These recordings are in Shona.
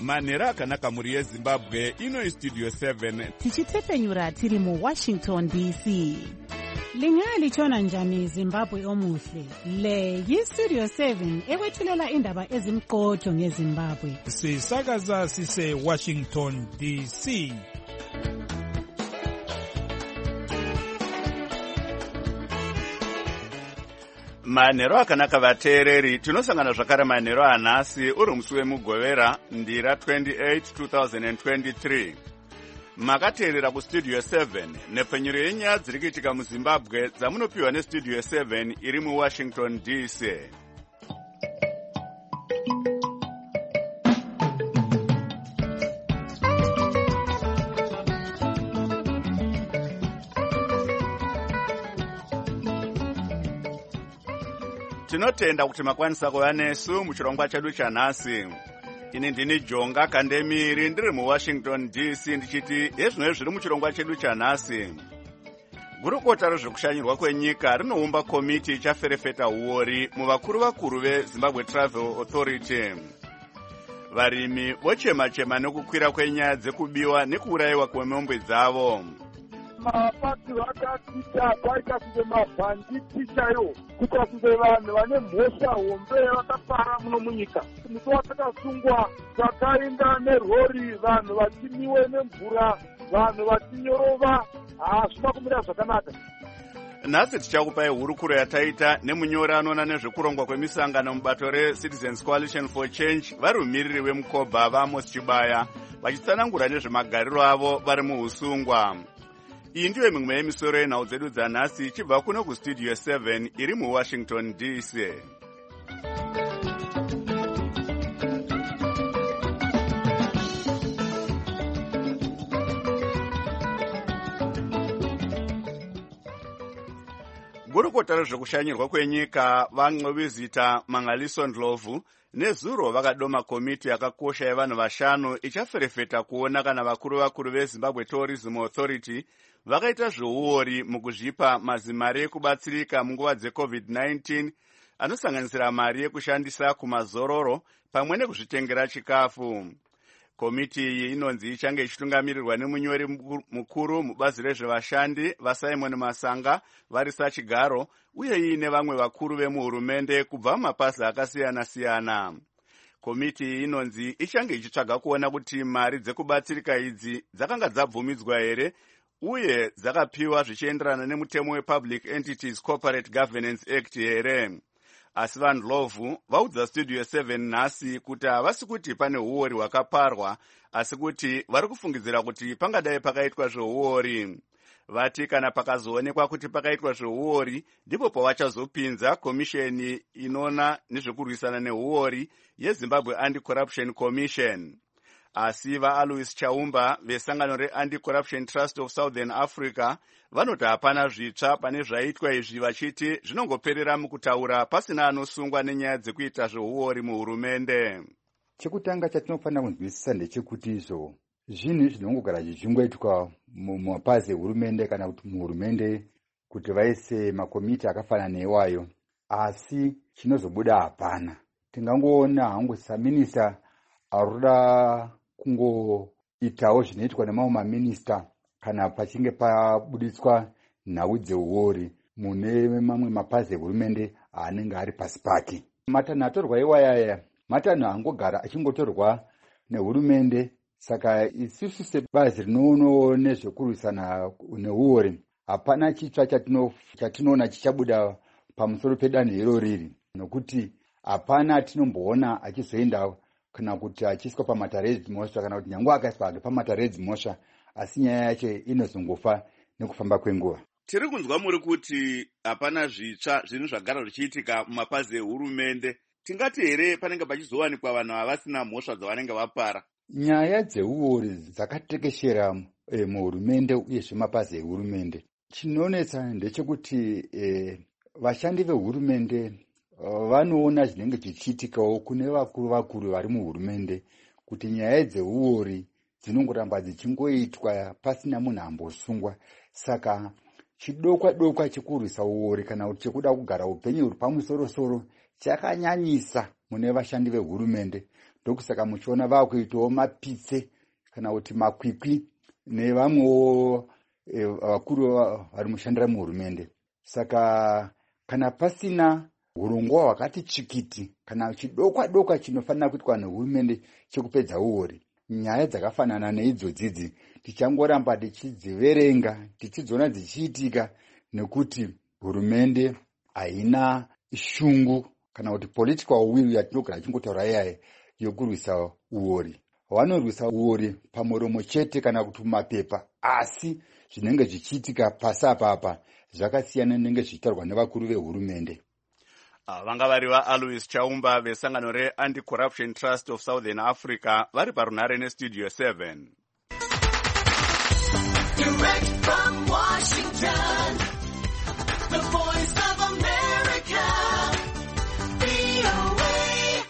manhero akanaka mhuri yezimbabwe. Ino Studio 7 tichitsepenyura tiri muWashington DC. Lingalitshona njani Zimbabwe omuhle? Le yiStudio 7 ekwethulela indaba ezimqotho ngeZimbabwe. Sisakaza sise Washington DC. manhero akanaka vateereri. Tinosangana zvakare manhero anhasi uri musi wemugovera ndira 28 2023. Makateerera kuStudio 7 nepfenyuro yenyaya dziri kuitika muZimbabwe dzamunopiwa neStudio 7 iri muWashington DC. Tinotenda kuti makwanisa kuva nesu muchirongwa chedu chanhasi. Ini ndini Jonga Kandemiri ndiri muWashington DC ndichiti ezvino zviri muchirongwa chedu chanhasi. Gurukota rezvekushanyirwa kwenyika rinoumba komiti ichaferefeta uori muvakuru veZimbabwe Travel Authority. Varimi vochema-chema nekukwira kwenyaya dzekubiwa nekuurayiwa kwemombe dzavo. Mapati vakatita kwaita kunge mabhanditi chaiwo, kuita kunge vanhu vane mhosva hombe vakapara muno munyika. Musi watakasungwa takainda nerori, vanhu vachimiwe nemvura, vanhu vachinyorova, hazvina kumira zvakanaka. Nhasi tichakupai hurukuro yataita nemunyori anoona nezvekurongwa kwemisangano mubato reCitizens Coalition for Change vari mumiriri weMukoba vaAmos Chibaya vachitsanangura nezvemagariro avo vari muusungwa. Iyi ndiyo mimwe yemisoro yenhau dzedu dzanhasi ichibva kuno kuStudio 7 iri muWashington DC. Gurukota rezvekushanyirwa kwenyika vaNcovizita Mangaliso Ndlovu nezuro vakadoma komiti yakakosha yevanhu vashanu ichaferefeta kuona kana vakuru veZimbabwe Tourism Authority vakaita zveuori mukuzvipa mazimari ekubatsirika munguva dzeCovid-19 anosanganisira mari yekushandisa kumazororo pamwe nekuzvitengera chikafu. Komiti iyi inonzi ichange ichitungamirirwa nemunyori mukuru mubazi rezvevashandi vaSimon Masanga vari sachigaro uye iine vamwe vakuru vemuhurumende kubva mumapazi akasiyana-siyana. Komiti iyi inonzi ichange ichitsvaga kuona kuti mari dzekubatsirika idzi dzakanga dzabvumidzwa here uye dzakapiwa zvichienderana nemutemo wePublic Entities Corporate Governance Act here. Asi vaNdlovu vaudza Studio 7 nhasi kuti havasi kuti pane uori hwakaparwa, asi kuti vari kufungidzira kuti pangadai pakaitwa zveuori. Vati kana pakazoonekwa kuti pakaitwa zveuori ndipo pavachazopinza komisheni inoona nezvekurwisana neuori yeZimbabwe Anti-Corruption Commission. Asi vaAlois Chaumba vesangano reAnti-Corruption Trust of Southern Africa vanoti hapana zvitsva pane zvaitwa izvi, vachiti zvinongoperera mukutaura pasina anosungwa nenyaya dzekuita zveuori muhurumende. Chekutanga chatinofanira kunzwisisa ndechekuti izvo zvinhu zvinongogara zvichingoitwa mumapazi ehurumende kana kuti muhurumende kuti vaise makomiti akafanana neiwayo, asi chinozobuda hapana. Tingangoona hangu saminista arikuda kungoitawo zvinoitwa nemamwe maminista kana pachinge pabuditswa nhau dzeuori mune mamwe mapazi ehurumende anenge ari pasi pake. Matanho atorwa iwayaya matanho angogara achingotorwa nehurumende. Saka isusu sebazi rinoonawo nezvekurwisana neuori hapana chitsva chatinoona chichabuda pamusoro pedanho iro riri, nokuti hapana atinomboona achizoenda kana kuti achiiswa pamataredzimhosva kana kuti nyange akaiswa hake pamataredzimhosva, asi nyaya yacho inozongofa nekufamba kwenguva. Tiri kunzwa muri kuti hapana zvitsva zvinhu zvagara zvichiitika mumapazi ehurumende. Tingati here panenge pachizowanikwa vanhu havasina mhosva dzavanenge vapara? Nyaya dzeuori dzakatekeshera muhurumende uyezve mapazi ehurumende. Chinonetsa ndechekuti vashandi vehurumende vanoona zvinenge zvichiitikawo kune vakuru vari muhurumende kuti nyaya dzeuori dzinongoramba dzichingoitwa pasina munhu ambosungwa. Saka chidokwa chekurwisa uori kana kuti chekuda kugara upenyu huri pamusoro-soro chakanyanyisa mune vashandi vehurumende. ndokusaka muchiona vakuitawo mapitse kana kuti makwikwi nevamwewo vakuru vari mushandira muhurumende. Saka kana pasina urongwa hwakati chikiti kana chidokwa chinofanira kuitwa nehurumende chekupedza uori, nyaya dzakafanana neidzodzidzi tichangoramba tichidziverenga tichidziona dzichiitika nekuti hurumende haina shungu kana kuti political will yatinogara chingotaura iyaye yokurwisa uori. Vanorwisa uori pamuromo chete kana kuti mumapepa, asi zvinenge zvichiitika pasi apapa zvakasiyana nenenge zvichitaurwa nevakuru vehurumende. Vanga vari vaAlois Chaumba vesangano reAnti-Corruption Trust of Southern Africa vari parunhare nestudio 7. Direct from Washington, the voice of America, VOA.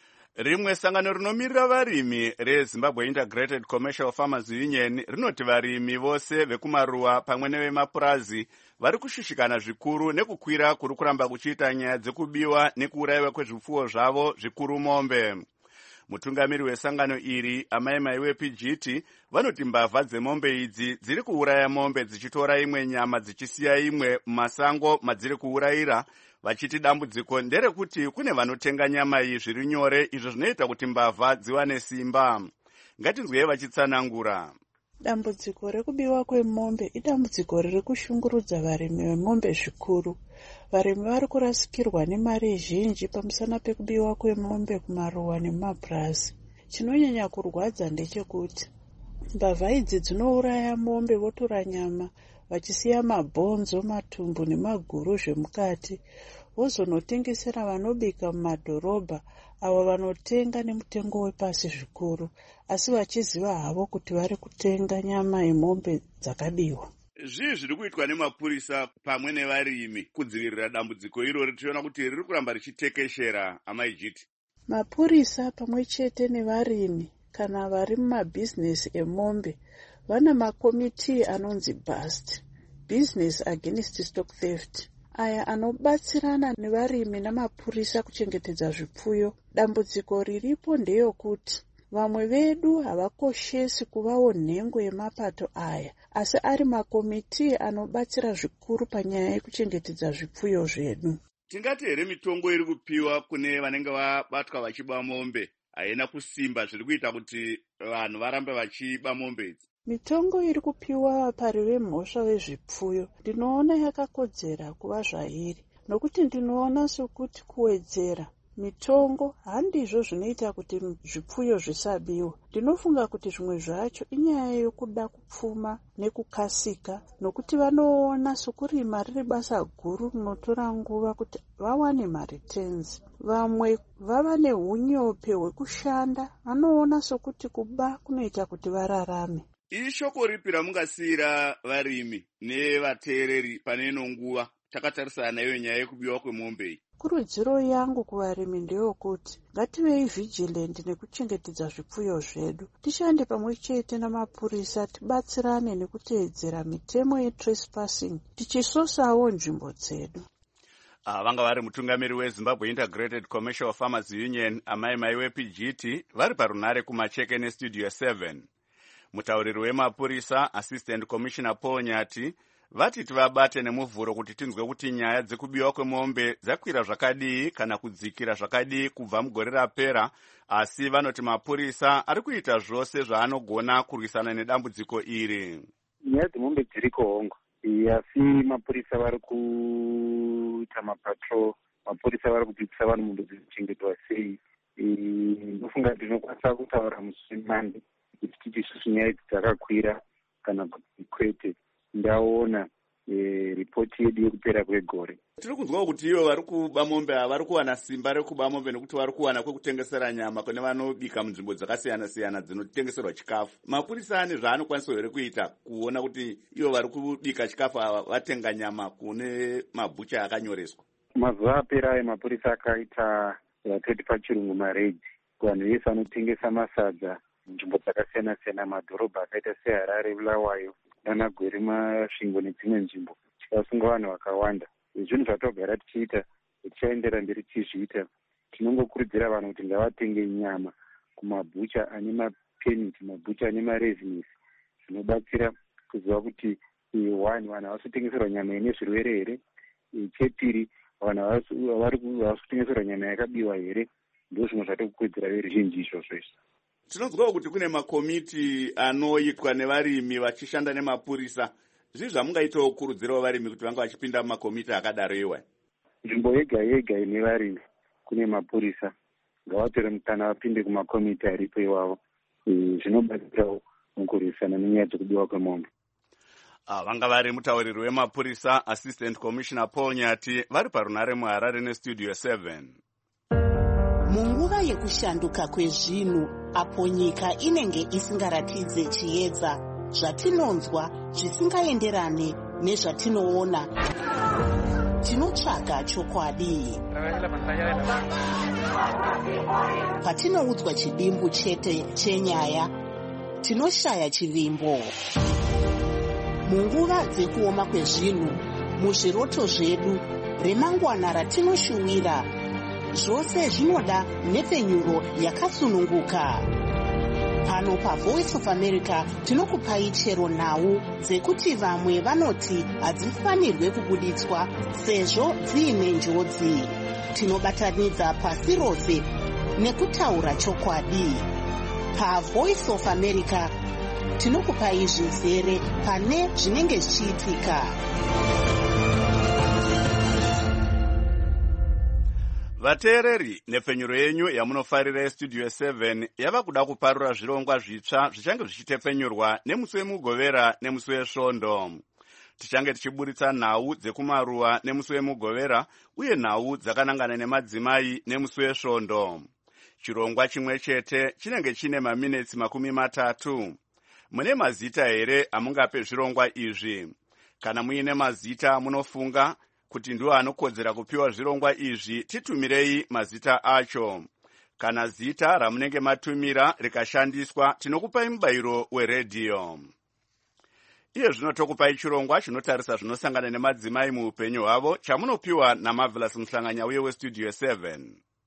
Rimwe sangano rinomirira varimi reZimbabwe Integrated Commercial Farmers Union rinoti varimi vose vekumaruwa pamwe nevemapurazi vari kushushikana zvikuru nekukwira kuri kuramba kuchiita nyaya dzekubiwa nekuurayiwa kwezvipfuwo zvavo zvikuru mombe. Mutungamiri wesangano iri amai mai wePGT vanoti mbavha dzemombe idzi dziri kuuraya mombe dzichitora imwe nyama dzichisiya imwe mumasango madziri kuurayira, vachiti dambudziko nderekuti kune vanotenga nyama iyi zviri nyore, izvo zvinoita kuti mbavha dziwane simba. Ngatinzwei vachitsanangura. Dambudziko rekubiwa kwemombe idambudziko riri kushungurudza varimi vemombe zvikuru. Varimi vari kurasikirwa nemari zhinji pamusana pekubiwa kwemombe kumaruwa nemapurazi. Chinonyanya kurwadza ndechekuti mbavha idzi dzinouraya mombe votora nyama vachisiya mabhonzo, matumbu nemaguru zvemukati, vozonotengesera vanobika mumadhorobha avo vanotenga nemutengo wepasi zvikuru, asi vachiziva havo kuti vari kutenga nyama yemombe dzakabiwa. Zvii zviri kuitwa nemapurisa pamwe nevarimi kudzivirira dambudziko irori tichiona kuti riri kuramba richitekeshera, amaijiti? Mapurisa pamwe chete nevarimi kana vari mumabhizinesi emombe vana makomiti anonzi BAST, Business Against Stock Theft, aya anobatsirana nevarimi namapurisa kuchengetedza zvipfuyo. Dambudziko riripo ndeyokuti vamwe vedu havakoshesi kuvawo nhengo yemapato aya, asi ari makomiti anobatsira zvikuru panyaya yekuchengetedza zvipfuyo zvedu. Tingati here mitongo iri kupiwa kune vanenge vabatwa vachiba mombe haina kusimba zviri kuita kuti vanhu varambe vachiba mombe idzi? Mitongo iri kupiwa pari vemhosva vezvipfuyo ndinoona yakakodzera kuva zvairi, nokuti ndinoona sokuti kuwedzera mitongo handizvo zvinoita kuti zvipfuyo zvisabiwa. Ndinofunga kuti zvimwe zvacho inyaya yokuda kupfuma nekukasika, nokuti vanoona sokurima riri basa guru rinotora nguva kuti vawane mari tenzi. Vamwe vava neunyope hwekushanda, vanoona sokuti kuba kunoita kuti vararame. Ishoko ripi ramungasiyira varimi nevateereri pane ino nguva takatarisana nayo nyaya yekubiwa kwemombe iyi? Kurudziro yangu kuvarimi ndeyokuti ngativei vigilant nekuchengetedza zvipfuyo zvedu. Tishande pamwe chete namapurisa tibatsirane nekuteedzera mitemo yetrespassing tichisosawo nzvimbo dzedu. Vanga vari mutungamiri weZimbabwe Integrated Commercial Farmers Union amai mai wePGT vari parunhare kumacheke nestudio 7. Mutauriri wemapurisa Assistant Commissioner Paul Nyati vati tivabate nemuvhuro kuti tinzwe kuti nyaya dzekubiwa kwemombe dzakwira zvakadii kana kudzikira zvakadii kubva mugore rapera, asi vanoti mapurisa ari kuita zvose zvaanogona kurwisana nedambudziko iri. Nyaya dzemombe dziri kuhongo, asi mapurisa vari kuita mapatrol, mapurisa vari kudzidzisa vanhu mombe dzichengetwa sei. Ndofunga kuti tinokwanisa kutaura musi Monday kuti titi isusu nyaya idzi dzakakwira kana kuti kwete. Ndaona ripoti yedu yekupera kwegore. Tiri kunzwa kuti ivo vari kuba mombe vari kuwana simba rekuba mombe nekuti vari kuwana kwekutengesera nyama kune vanobika munzvimbo dzakasiyana siyana dzinotengeserwa chikafu. Mapurisa ane zvaanokwanisa here kuita kuona kuti ivo vari kubika chikafu vatenga nyama kune mabhucha akanyoreswa? Mazuva apera ayo mapurisa akaita vatoti pachirungu mareidzi kuvanhu vese vanotengesa masadza munzvimbo dzakasiyana siyana madhorobha akaita seHarare, Bulawayo, Nanagwere, Masvingo nedzimwe nzvimbo. Tikasunga vanhu vakawanda. Zvinhu zvatogara tichiita, tichaendera mberi tichizviita. Tinongokurudzira vanhu kuti ngavatenge nyama kumabhucha ane mapeniti, mabhucha ane marezinesi, zvinobatsira kuziva kuti one, vanhu havasitengeserwa nyama ine zvirwere here. Chepiri, vanhu havari kutengeserwa nyama yakabiwa here. Ndo zvimwe zvatokukwedzera veruzhinji izvozvo. Tinonzwawo kuti kune makomiti anoitwa nevarimi vachishanda nemapurisa. Zvii zvamungaitawo kurudzirawo varimi kuti vanga vachipinda mumakomiti akadaro iwa? Nzvimbo yega yega ine varimi kune mapurisa, ngavatore mukana vapinde kumakomiti aripo iwavo. Zvinobatsirawo mukurwisana nenyaya dzekubiwa kwemombe. Vanga vari mutauriri wemapurisa Assistant Commissioner Paul Nyati vari parunare muHarare neStudio 7. Munguva yekushanduka kwezvinhu, apo nyika inenge isingaratidze chiedza, zvatinonzwa zvisingaenderane nezvatinoona, tinotsvaga chokwadi. Patinoudzwa chidimbu chete chenyaya, tinoshaya chivimbo. Munguva dzekuoma kwezvinhu, muzviroto zvedu, remangwana ratinoshuwira, zvose zvinoda nhepfenyuro yakasununguka. Pano paVoice of America tinokupai chero nhau dzekuti vamwe vanoti hadzifanirwe kubuditswa sezvo dziine njodzi. Tinobatanidza pasi rose nekutaura chokwadi. PaVoice of America tinokupai zvizere pane zvinenge zvichiitika. Vateereri, nhepfenyuro yenyu yamunofarira yeStudio 7 yava kuda kuparura zvirongwa zvitsva zvichange zvichitepfenyurwa nemusi wemugovera nemusi wesvondo. Tichange tichiburitsa nhau dzekumaruwa nemusi wemugovera uye nhau dzakanangana nemadzimai nemusi wesvondo. Chirongwa chimwe chete chinenge chine maminitsi 30. Mune mazita here amungape zvirongwa izvi? Kana muine mazita munofunga kuti ndiwo anokodzera kupiwa zvirongwa izvi, titumirei mazita acho. Kana zita ramunenge matumira rikashandiswa, tinokupai mubayiro weredhiyo. Iye zvino tokupai chirongwa chinotarisa zvinosangana nemadzimai muupenyu hwavo, chamunopiwa naMarvelous Muhlanganya uye weStudio 7.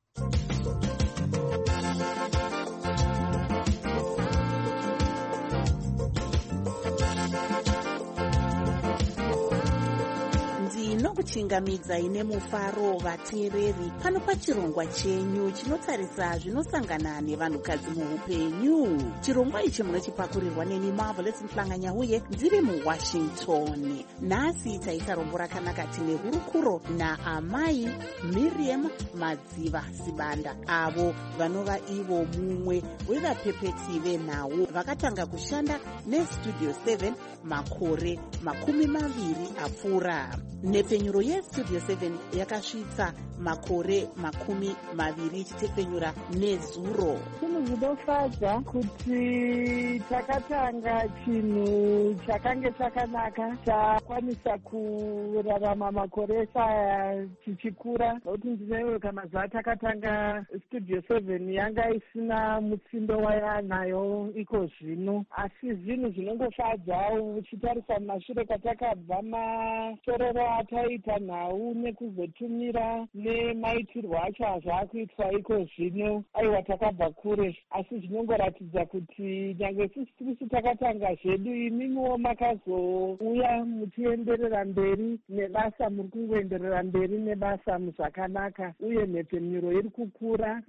Nokuchingamidza ine mufaro vateereri pano pachirongwa chenyu chinotarisa zvinosangana nevanhukadzi muupenyu. Chirongwa ichi munochipakurirwa neni Marvelous Muhlanganya uye ndiri muWashington. Nhasi taita rombo rakanaka tine hurukuro naamai Miriam Madziva Sibanda, avo vanova ivo mumwe wevapepeti venhau vakatanga kushanda neStudio 7 makore 20 apfuura. Nhepfenyuro yeStudio 7 yakasvitsa makore 20 ichitepfenyura nezuro. Chinhu chinofadza kuti takatanga chinhu chakange chakanaka chakwanisa kurarama makore aya chichikura. Nokuti ndinoyeruka mazuva takatanga Studio 7 yanga isina mutsindo wayanayo iko zvino, asi zvinhu zvinongofadza uchitarisa mashure kwatakabva matorero ataita nhau nekuzotumira nemaitirwo acho azvakuitwa iko zvino. Aiwa, takabva kure, asi zvinongoratidza kuti nyange isusu takatanga zvedu, imimiwo makazouya muchienderera mberi nebasa, muri kungoenderera mberi nebasa muzvakanaka, uye nhepfenyuro iri kukura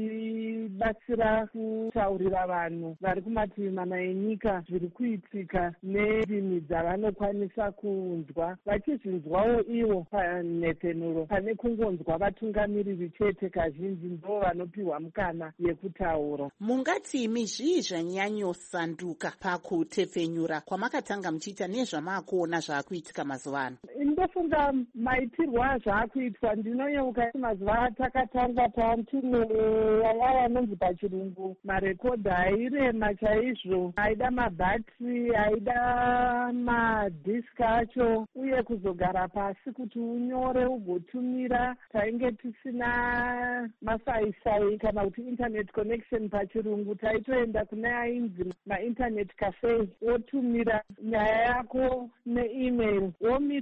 ichibatsira kutaurira vanhu vari kumativi mana enyika zviri kuitika nerimi dzavanokwanisa kunzwa, vachizvinzwawo ivo panhepfenyuro pane kungonzwa vatungamiriri chete. Kazhinji ndo vanopiwa mukana yekutaura. Mungati zvii zvanyanyosanduka pakutepfenyura kwamakatanga muchiita nezvamakuona zvaakuitika mazuva ano? Ndofunga maitirwo azvaakuitwa, ndinoyeuka mazuva atakatanga tantine yaya anonzi pachirungu marekodha airema chaizvo, aida mabhatiri, aida madhiski acho, uye kuzogara pasi kuti unyore ugotumira. Tainge tisina masaisai kana kuti internet connection pachirungu, taitoenda kune ainzi mainternet cafe wotumira nyaya yako neemail, womirira kuti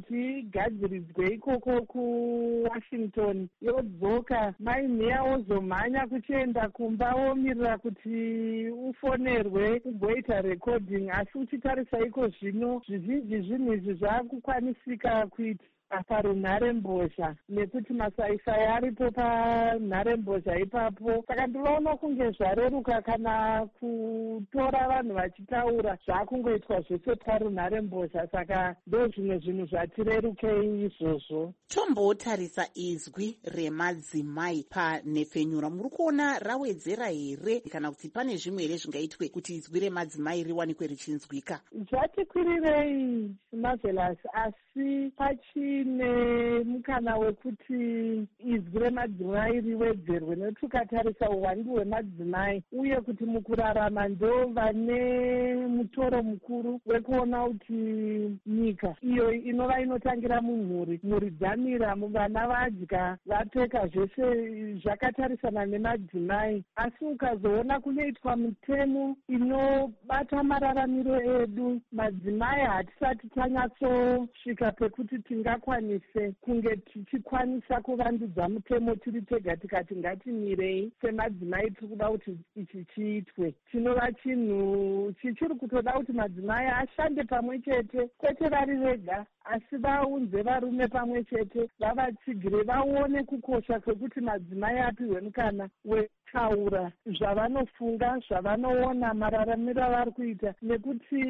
ichigadziridzwe ikoko kuwashington yodzoka mai mheya ozomhanya kuchienda kumba omirira kuti ufonerwe ugoita recording. Asi uchitarisa iko zvino zvizhinji zvinhu izvi zvakukwanisika kuita parunharembozha nekuti masaisai aripo panharembozha ipapo. Saka ndinoona kunge zvareruka kana kutora vanhu vachitaura zvakungoitwa zvese parunharembozha. Saka ndo zvimwe zvinhu zvatirerukei izvozvo. Tombotarisa izwi remadzimai panhepfenyuro, muri kuona rawedzera here kana kuti pane zvimwe here zvingaitwe kuti izwi remadzimai riwanikwe richinzwika? Zvatikwirirei Marvelous, asi pachine mukana wekuti izwi remadzimai riwedzerwe, nekuti ukatarisa uwandu hwemadzimai uye kuti mukurarama ndo vane mutoro mukuru wekuona kuti nyika iyo inova inotangira mumhuri, mhuri dzamira, vana vadya, vapfeka, zvese zvakatarisana nemadzimai. Asi ukazoona kunoitwa mitemo inobata mararamiro edu, madzimai hatisati tanyatsosvika pekuti tingakwanise kunge tichikwanisa kuvandudza mutemo tiri tega tikati ngatimirei semadzimai tiri kuda kuti ichi chiitwe. Chinova chinhu chichiri kutoda kuti madzimai ashande pamwe chete, kwete vari vega asi vaunze varume pamwe chete, vavatsigire, vaone kukosha kwekuti madzimai apiwe mukana wetaura zvavanofunga, zvavanoona, mararamiro avari kuita, nekuti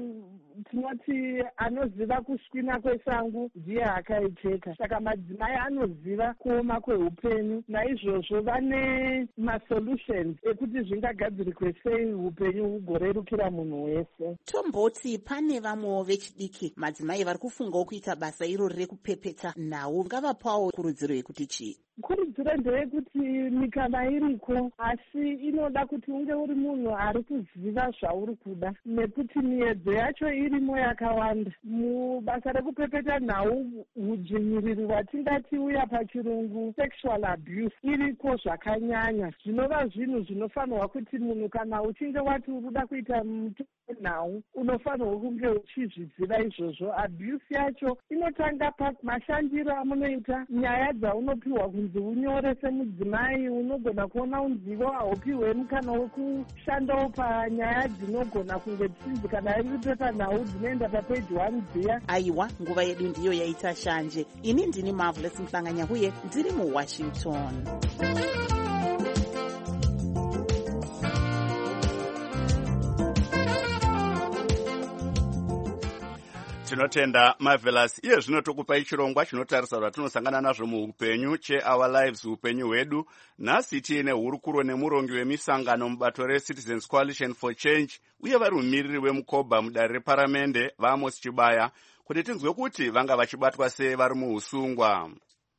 tinoti anoziva kuswina kwesangu ndiye akaicheka. Saka madzimai anoziva kuoma kweupenyu, naizvozvo vane masolutions ekuti zvingagadzirikwe sei upenyu hugorerukira munhu wese. Tomboti pane vamwewo vechidiki madzimai vari kufungawo kuita basa irori rekupepeta nhau, ngavapawo kurudziro yekuti chii? Kurudziro ndeyekuti mikana iriko, asi inoda kuti unge uri munhu ari kuziva zvauri kuda, nekuti miedzo yacho irimo yakawanda. Mubasa rekupepeta nhau, udzvinyiriri hwatingati uya pachirungu sexual abuse iriko zvakanyanya. Zvinova zvinhu zvinofanirwa kuti munhu kana uchinge wati urikuda kuita nhau unofanirwa kunge uchizviziva izvozvo. Abuse yacho inotanga pamashandiro amunoita, nyaya dzaunopiwa kunzi unyore semudzimai, unogona kuona unzivo haupiwe mukana wekushandawo panyaya dzinogona kunge dzichinzi kana riri pepa nhau dzinoenda papeji 1 dziya. Aiwa, nguva yedu ndiyo yaita shanje. Ini ndini Marvelous Mhlanganya uye ndiri muWashington. Tinotenda Marvelous. Iye zvino tokupai chirongwa chinotarisa zvatinosangana nazvo muupenyu cheOur Lives, upenyu hwedu. Nhasi tiine hurukuro nemurongi wemisangano mubato reCitizens Coalition for Change uye vari mumiriri wemukoba mudare reparamende vaAmos Chibaya kuti tinzwe kuti vanga vachibatwa sei vari muusungwa.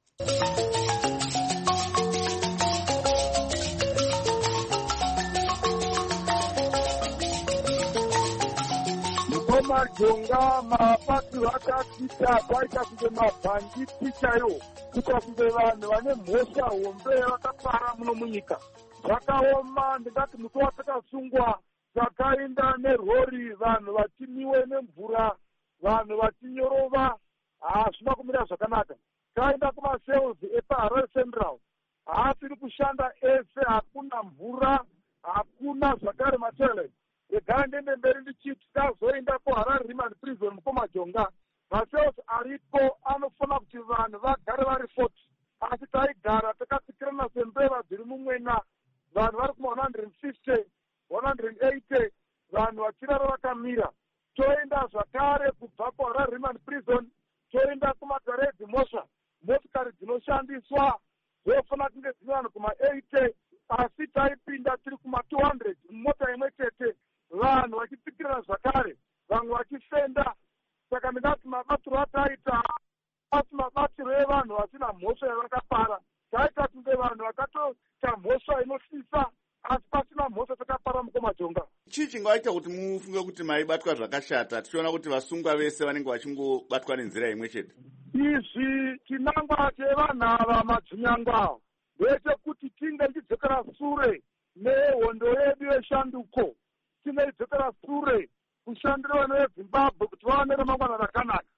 Majonga mapatu akapita kwaita kunge mabhanditi chaiwo, kukakunge vanhu vane mhosva hombe vakapara muno munyika. Zvakaoma, ndingati musi watakasungwa takaenda nerori, vanhu vachimiwe nemvura, vanhu vachinyorova, hazvina kumira zvakanaka. Taenda kumasales epaHarare Central, haasiri kushanda ese, hakuna mvura, hakuna zvakare matoilet. Regai ndende mberi ndichiti tazoenda kuHarare Remand Prison mukomajonga, masales aripo anofanira kuti vanhu vagare vari 40, asi taigara takatsikirana sembeva dziri mumwena, vanhu vari kuma 150 180, vanhu vachirara vakamira. Toenda zvakare kubva kuHarare Remand Prison, toenda kumatare edzimhosva, motikari dzinoshandiswa dzofanira kunge dzine vanhu kuma 80, asi taipinda tiri kuma 200 mumota imwe chete, vanhu vachitsikirana zvakare, vamwe vachifenda. Saka ndingati mabatiro ataita asi mabatiro evanhu vasina mhosva yavakapara. Taita kunge vanhu vakatoita mhosva inosisa asi pasina mhosva takapara mukomajonga. Chii chingaita kuti mufunge kuti maibatwa zvakashata, tichiona kuti vasungwa vese vanenge vachingobatwa nenzira imwe chete? Izvi chinangwa chevanhu ava madzinyangwa ndechekuti tinge tichidzokera sure nehondo yedu yeshanduko, tinge tichidzokera sure kushandira vana veZimbabwe kuti vaone ramangwana rakanaka.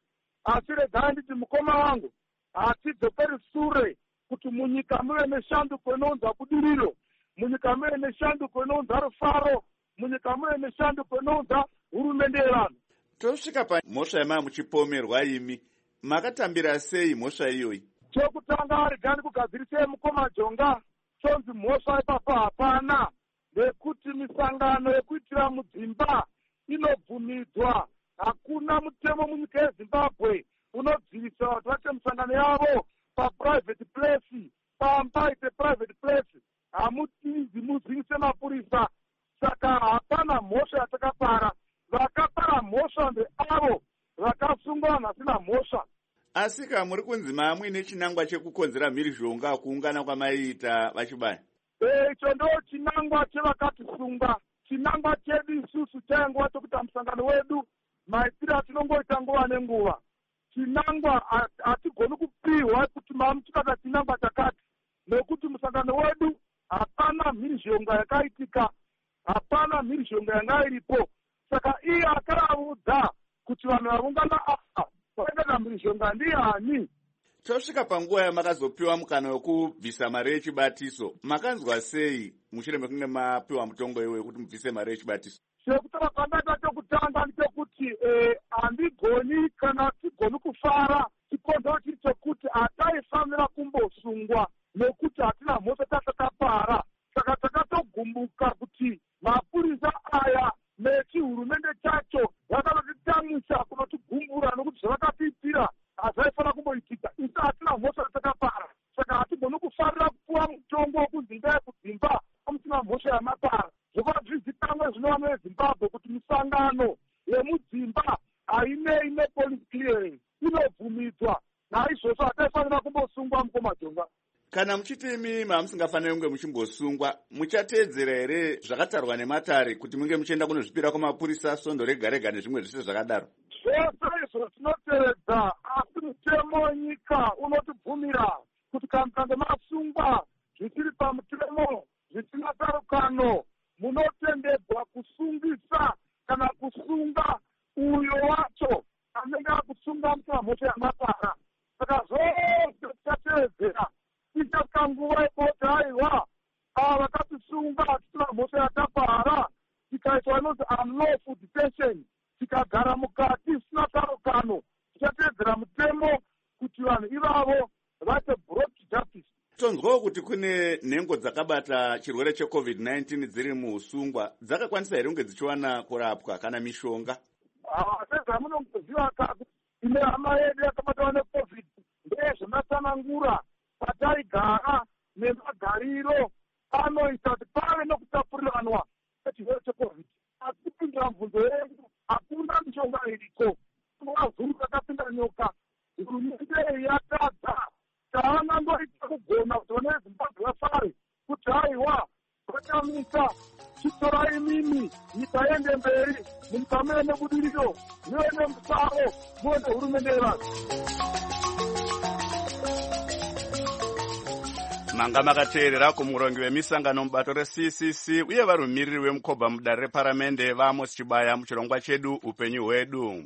asi regai nditi mukoma wangu hatidzokeri sure kuti munyika muve neshanduko inounza budiriro, munyika muve neshanduko inounza rufaro, munyika muve neshanduko inounza hurumende yevanhu. Tosvika pamhosva yamava muchipomerwa imi, makatambira sei mhosva iyoyi? Chokutanga regani kugadzirisei mukoma Jonga, chonzi mhosva ipapo hapana, nekuti misangano yekuitira mudzimba inobvumidzwa. Hakuna mutemo munyika yeZimbabwe unodzivisa kuti vaite misangano yavo paprivate place, pamba ite private place. Hamutizi muzivise mapurisa, saka hapana mhosva yatakapara. Vakapara mhosva ndeavo vakasungwa vasina mhosva. Asi muri kunzi muine chinangwa chekukonzera mhirizhonga kuungana kwamaiita vachibaya. Icho ndo chinangwa chevakatisunga. Chinangwa chedu isusu chaingova chokuita musangano wedu maitiro atinongoita nguva nenguva. Chinangwa hatigoni kupiwa kuti mamuchikata chinangwa chakati, nekuti musangano wedu hapana mhirizhonga yakaitika, hapana mhirizhonga yanga iripo. Saka iye akaraudza kuti vanhu vaungana apa vaenda mhirizhonga ndiani. Tosvika panguva yamakazopiwa mukana wekubvisa mari yechibatiso, makanzwa sei mushure mekunge mapiwa mutongo iwe kuti mubvise mari yechibatiso? Chekutaura kwandaita chokutanga ndechekuti handigoni kana tigoni kufara. Chikonzero chiri chekuti hataifanira kumbosungwa nekuti hatina mhosva tatakapara. Saka takatogumbuka kuti mapurisa aya nechihurumende chacho vakanotitamisa kunotigumbura nokuti zvavakatiitira hazvaifanira kumboitika. Isi hatina mhosva yatakapara, saka hatigoni kufarira kupuwa mutongo wokunzi ndai kudzimba amusina mhosva yamapara. Zvova zvizikanwa zvinova neZimbabwe kuti misangano yemudzimba hainei nepolice clearance, inobvumidzwa. Naizvozvo hataifanira kumbosungwa mukoma Jonga. Kana muchiti imi mamusingafaniri kunge muchimbosungwa, muchateedzera here zvakatarwa nematare kuti munge muchienda kunozvipira kwamapurisa, svondo rega rega nezvimwe zvese zvakadaro? Zvose izvo tinotevedza, asi mutemo wenyika unotibvumira kuti kana mukange masungwa zvichiri pamutemo zvisina tsarukano, munotendedzwa kusungisa kana kusunga uyo wacho anenge akusunga musina mhosva yamapara. Saka zvose tichateedzera. Ichasvika nguva yekuti haiwa ava vakatisunga tisina mhosva yatapara, tikaitwa inonzi unlawful detention, tikagara mukati isina tsarukano, tichateedzera mutemo kuti vanhu ivavo vaite brought to justice. Tonzwawo kuti kune nhengo dzakabata chirwere cheCovid-19 dziri muusungwa, dzakakwanisa here kunge dzichiwana kurapwa kana mishonga? Sezvamunongoziva kuti ine hama yedu yakabatwa neCovid ndezvematsanangura pataigara nemagariro anoita kuti pave nokutapurirwanwa kwechirwere cheCovid. Asi kupindura mvunzo yenyu, hakuna mishonga iriko. Vazuru vakapinda nyoka, hurumende yatadza. Tavangangoita kugona kuti vana veZimbabwe vafare kuti haiwa vatamisa, chitorai mimi nyika yende mberi, munyika muve nebudiriro, muve nemusaro, muve nehurumende yevanhu. Manga makateerera kumurongi wemisangano mubato reCCC uye varumiriri vemukobha mudare reparamende vaAmos Chibaya muchirongwa chedu upenyu hwedu.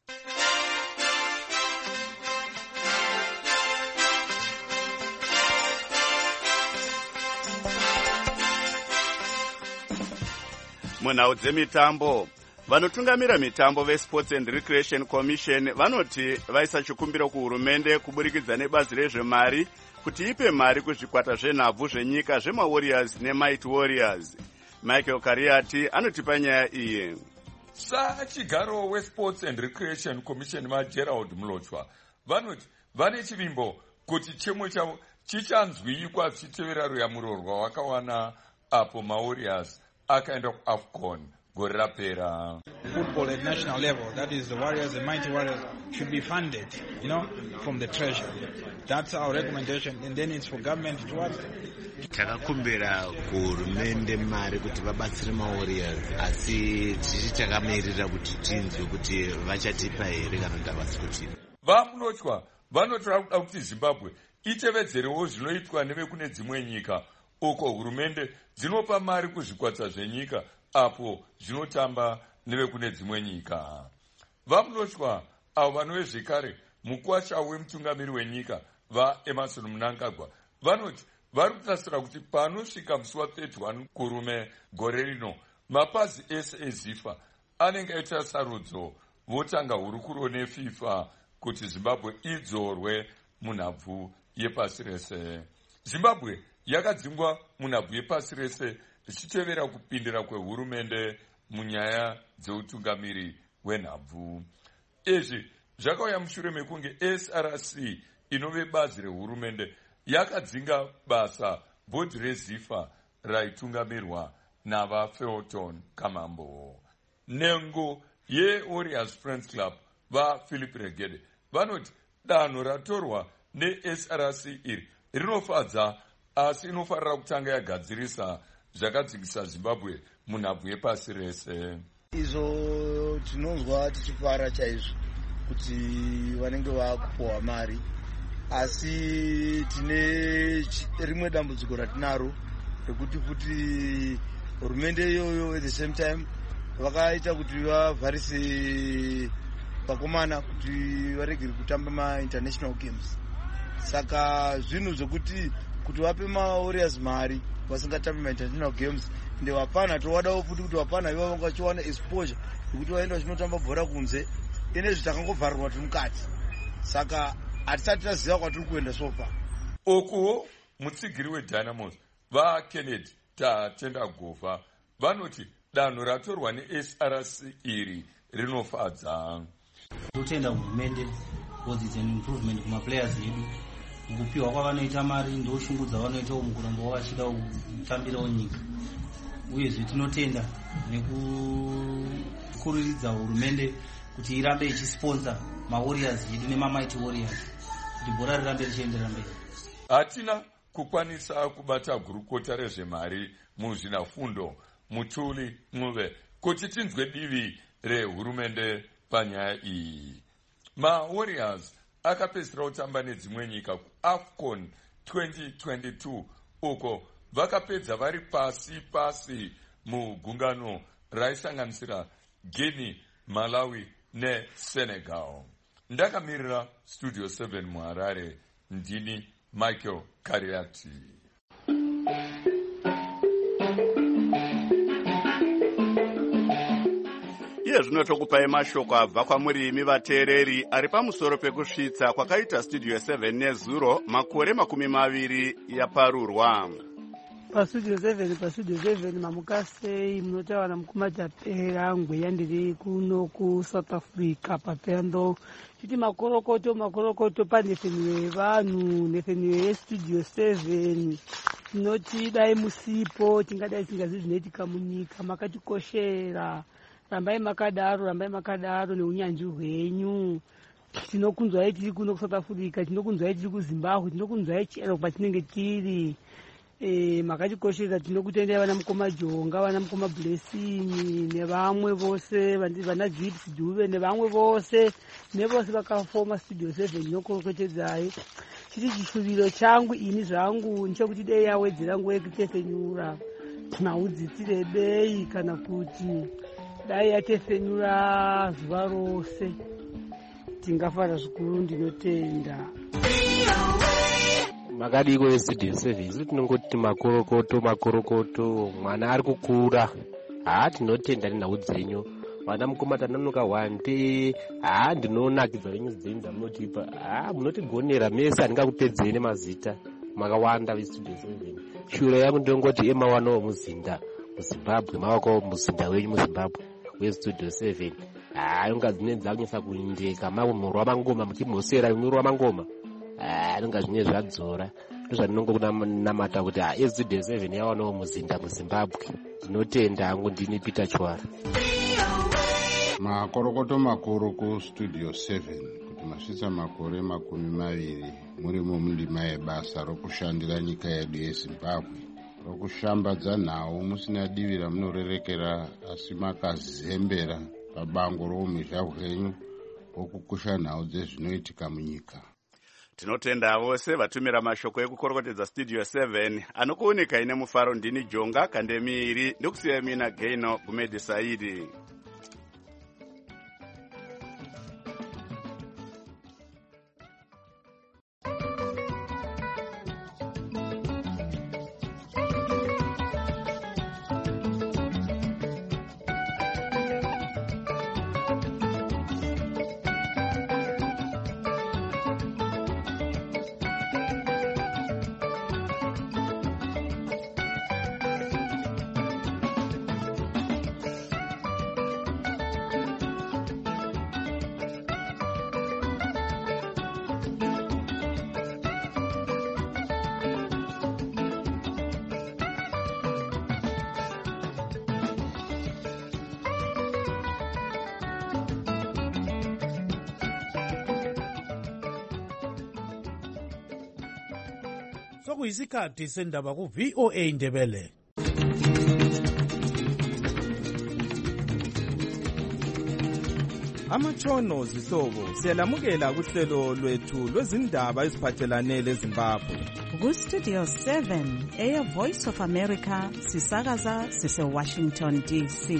Munhau dzemitambo, vanotungamira mitambo veSports and Recreation Commission vanoti vaisa chikumbiro kuhurumende kuburikidza nebazi rezvemari kuti ipe mari kuzvikwata zvenhabvu zvenyika zvemaWarriors neMighty Warriors. Michael Kariati anotipa nyaya iyi. Chigaro weSports and Recreation Commission maGerald Mulochwa vanoti vane chivimbo kuti chemo chavo chichanzwikwa zvichitevera ruyamuro rwavakawana apo maWarriors akaenda kuAFCON gore rapera. Football at national level, that is the Warriors, the Mighty Warriors, should be funded, from the treasury. That's our recommendation, and then it's for government to what? Takakumbira kuhurumende mari kuti vabatsire maWarriors, asi tichi takamirira kuti tinzwe kuti vachatipa here kana kuti havasi kutipa. VaMulochwa vanotora kuda kuti Zimbabwe itevedzerewo zvinoitwa nevekune dzimwe nyika, uko hurumende dzinopa mari kuzvikwata zvenyika apo zvinotamba nevekune dzimwe nyika. VaMulochwa avo vanove zvekare mukwasha wemutungamiri wenyika vaEmerson Mnangagwa vanoti vari kutasira kuti panosvika musi wa31 kurume gore rino mapazi ese eZIFA anenge aita sarudzo votanga hurukuro neFIFA kuti Zimbabwe idzorwe munhabvu yepasi rese. Zimbabwe yakadzingwa munhabvu yepasi rese zvichitevera kupindira kwehurumende munyaya dzeutungamiri hwenhabvu. Izvi zvakauya mushure mekunge SRC inove bazi rehurumende yakadzinga basa bhodhi reZIFA raitungamirwa navaFelton Kamambo. Nengo yeWarriors Friends Club vaPhilip Regede vanoti danho ratorwa neSRC iri rinofadza, asi inofanira kutanga yagadzirisa zvakadzingisa Zimbabwe munhabvu yepasi rese. Izvo tinonzwa tichifara chaizvo kuti vanenge vakupuwa mari, asi tine rimwe dambudziko ratinaro rekuti futi hurumende iyoyo at the same time vakaita kuti vavharise vakomana kuti varegere kutamba ma-international games. Saka zvinhu zvokuti vape maWarriors mari vasingatambi ma-international games ende vapana towadawo futi kuti vapana ivo vanga vachiwana exposure yekuti vaenda vachinotamba bhora kunze ine zvitakangobvarirwa tiri mukati. Saka hatisati taziva kwatiri kuenda sofa. Okuwo mutsigiri weDynamos vaKennedy Tatenda Govha vanoti danho ratorwa neSRC iri rinofadza. Totenda hurumende because it's an improvement kuma players edu. Kupiwa kwavanoita mari ndoshungudza vanoita mukuramba wavachida kutambirawo nyika. Uyezve tinotenda nekukururidza hurumende kuti irambe ichisponsor maWarriors edu nemamighty Warriors kuti bhora rirambe richiendera mberi. Hatina kukwanisa kubata gurukota rezvemari muzvinafundo Mutuli Mnuve kuti tinzwe divi rehurumende panyaya iyi. MaWarriors akapedzisira kutamba nedzimwe nyika kuAFCON 2022 uko vakapedza vari pasi mugungano raisanganisira Guinea, Malawi neSenegal. Ndakamirira Studio 7 muHarare, ndini Michael Kariati. Iye zvino tokupai mashoko abva kwamurimi vateereri ari pamusoro pekusvitsa kwakaita Studio 7 nezuro makore 20 yaparurwa. Studio 7 mamuka sei munotaura mukumajapera ngweya ndiri kuno kuSouth Africa papendo chiti makorokoto panefeniwe vanhu nefeniwe yeStudio 7 tinoti dai musipo tingadai singazivi zvinoitika munyika makatikoshera. Rambai makadaro neunyanzvi hwenyu. Tinokunzwai tiri kuno kuSouth Africa, tinokunzwai tiri kuZimbabwe, tinokunzwai chero kwatinenge tiri. Makatikoshera, tinokutendai vana mukoma Jonga, vana mukoma Blessing nevamwe vose vana Gibbs Dube nevamwe vose nevose vakafoma Studio 7 nokorokotedzai. Chiri chishuviro changu ini zvangu nechekuti dei yawedzera nguva yekutefenyura naudzitsire dei kana kuti dai yatefenyura zuva rose tingafara zvikuru. Ndinotenda makadiko eStudio 7 tinongoti makorokoto mwana ari kukura. Tinotenda nenhau dzenyu vana mukoma Tananuka Wande. Ndinonakidza nenyuzi dzenyu dzamunotipa. Munotigonera mese handingakupedzei nemazita makawanda veStudio 7. Shuro yangu ndinongoti emawanawo muzinda muZimbabwe, mawakawo muzinda wenyu muZimbabwe weStudio 7. Inonga dzine dzakunyesa kuindeka murwa mangoma muchimhosera murwa mangoma. Inonga zvine zvadzora. Ndozvandinongonamata kuti eStudio 7 yawanawo muzinda muZimbabwe. Ndinotenda hangu ndini Peter Chwara. Makorokoto makuru kuStudio 7 kuti masvitsa makore 20 murimo mundima yebasa rokushandira nyika yedu yeZimbabwe, rokushambadza nhau musina divi ramunorerekera asi makazembera pabango roumhizha hwenyu wokukusha nhau dzezvinoitika munyika. Tinotenda vose vatumira mashoko ekukorokotedza Studio 7 anokuoneka ine mufaro. Ndini Jonga Kandemiri ndokusiya mina Gaino Gumedi Saidi. sokuyisikhathi sendaba ku-VOA Indebele. Amatshono zihlobo siyalamukela kuhlelo lwethu lwezindaba eziphathelane leZimbabwe. Ku-Studio 7 eya Voice of America sisakaza sise-Washington DC.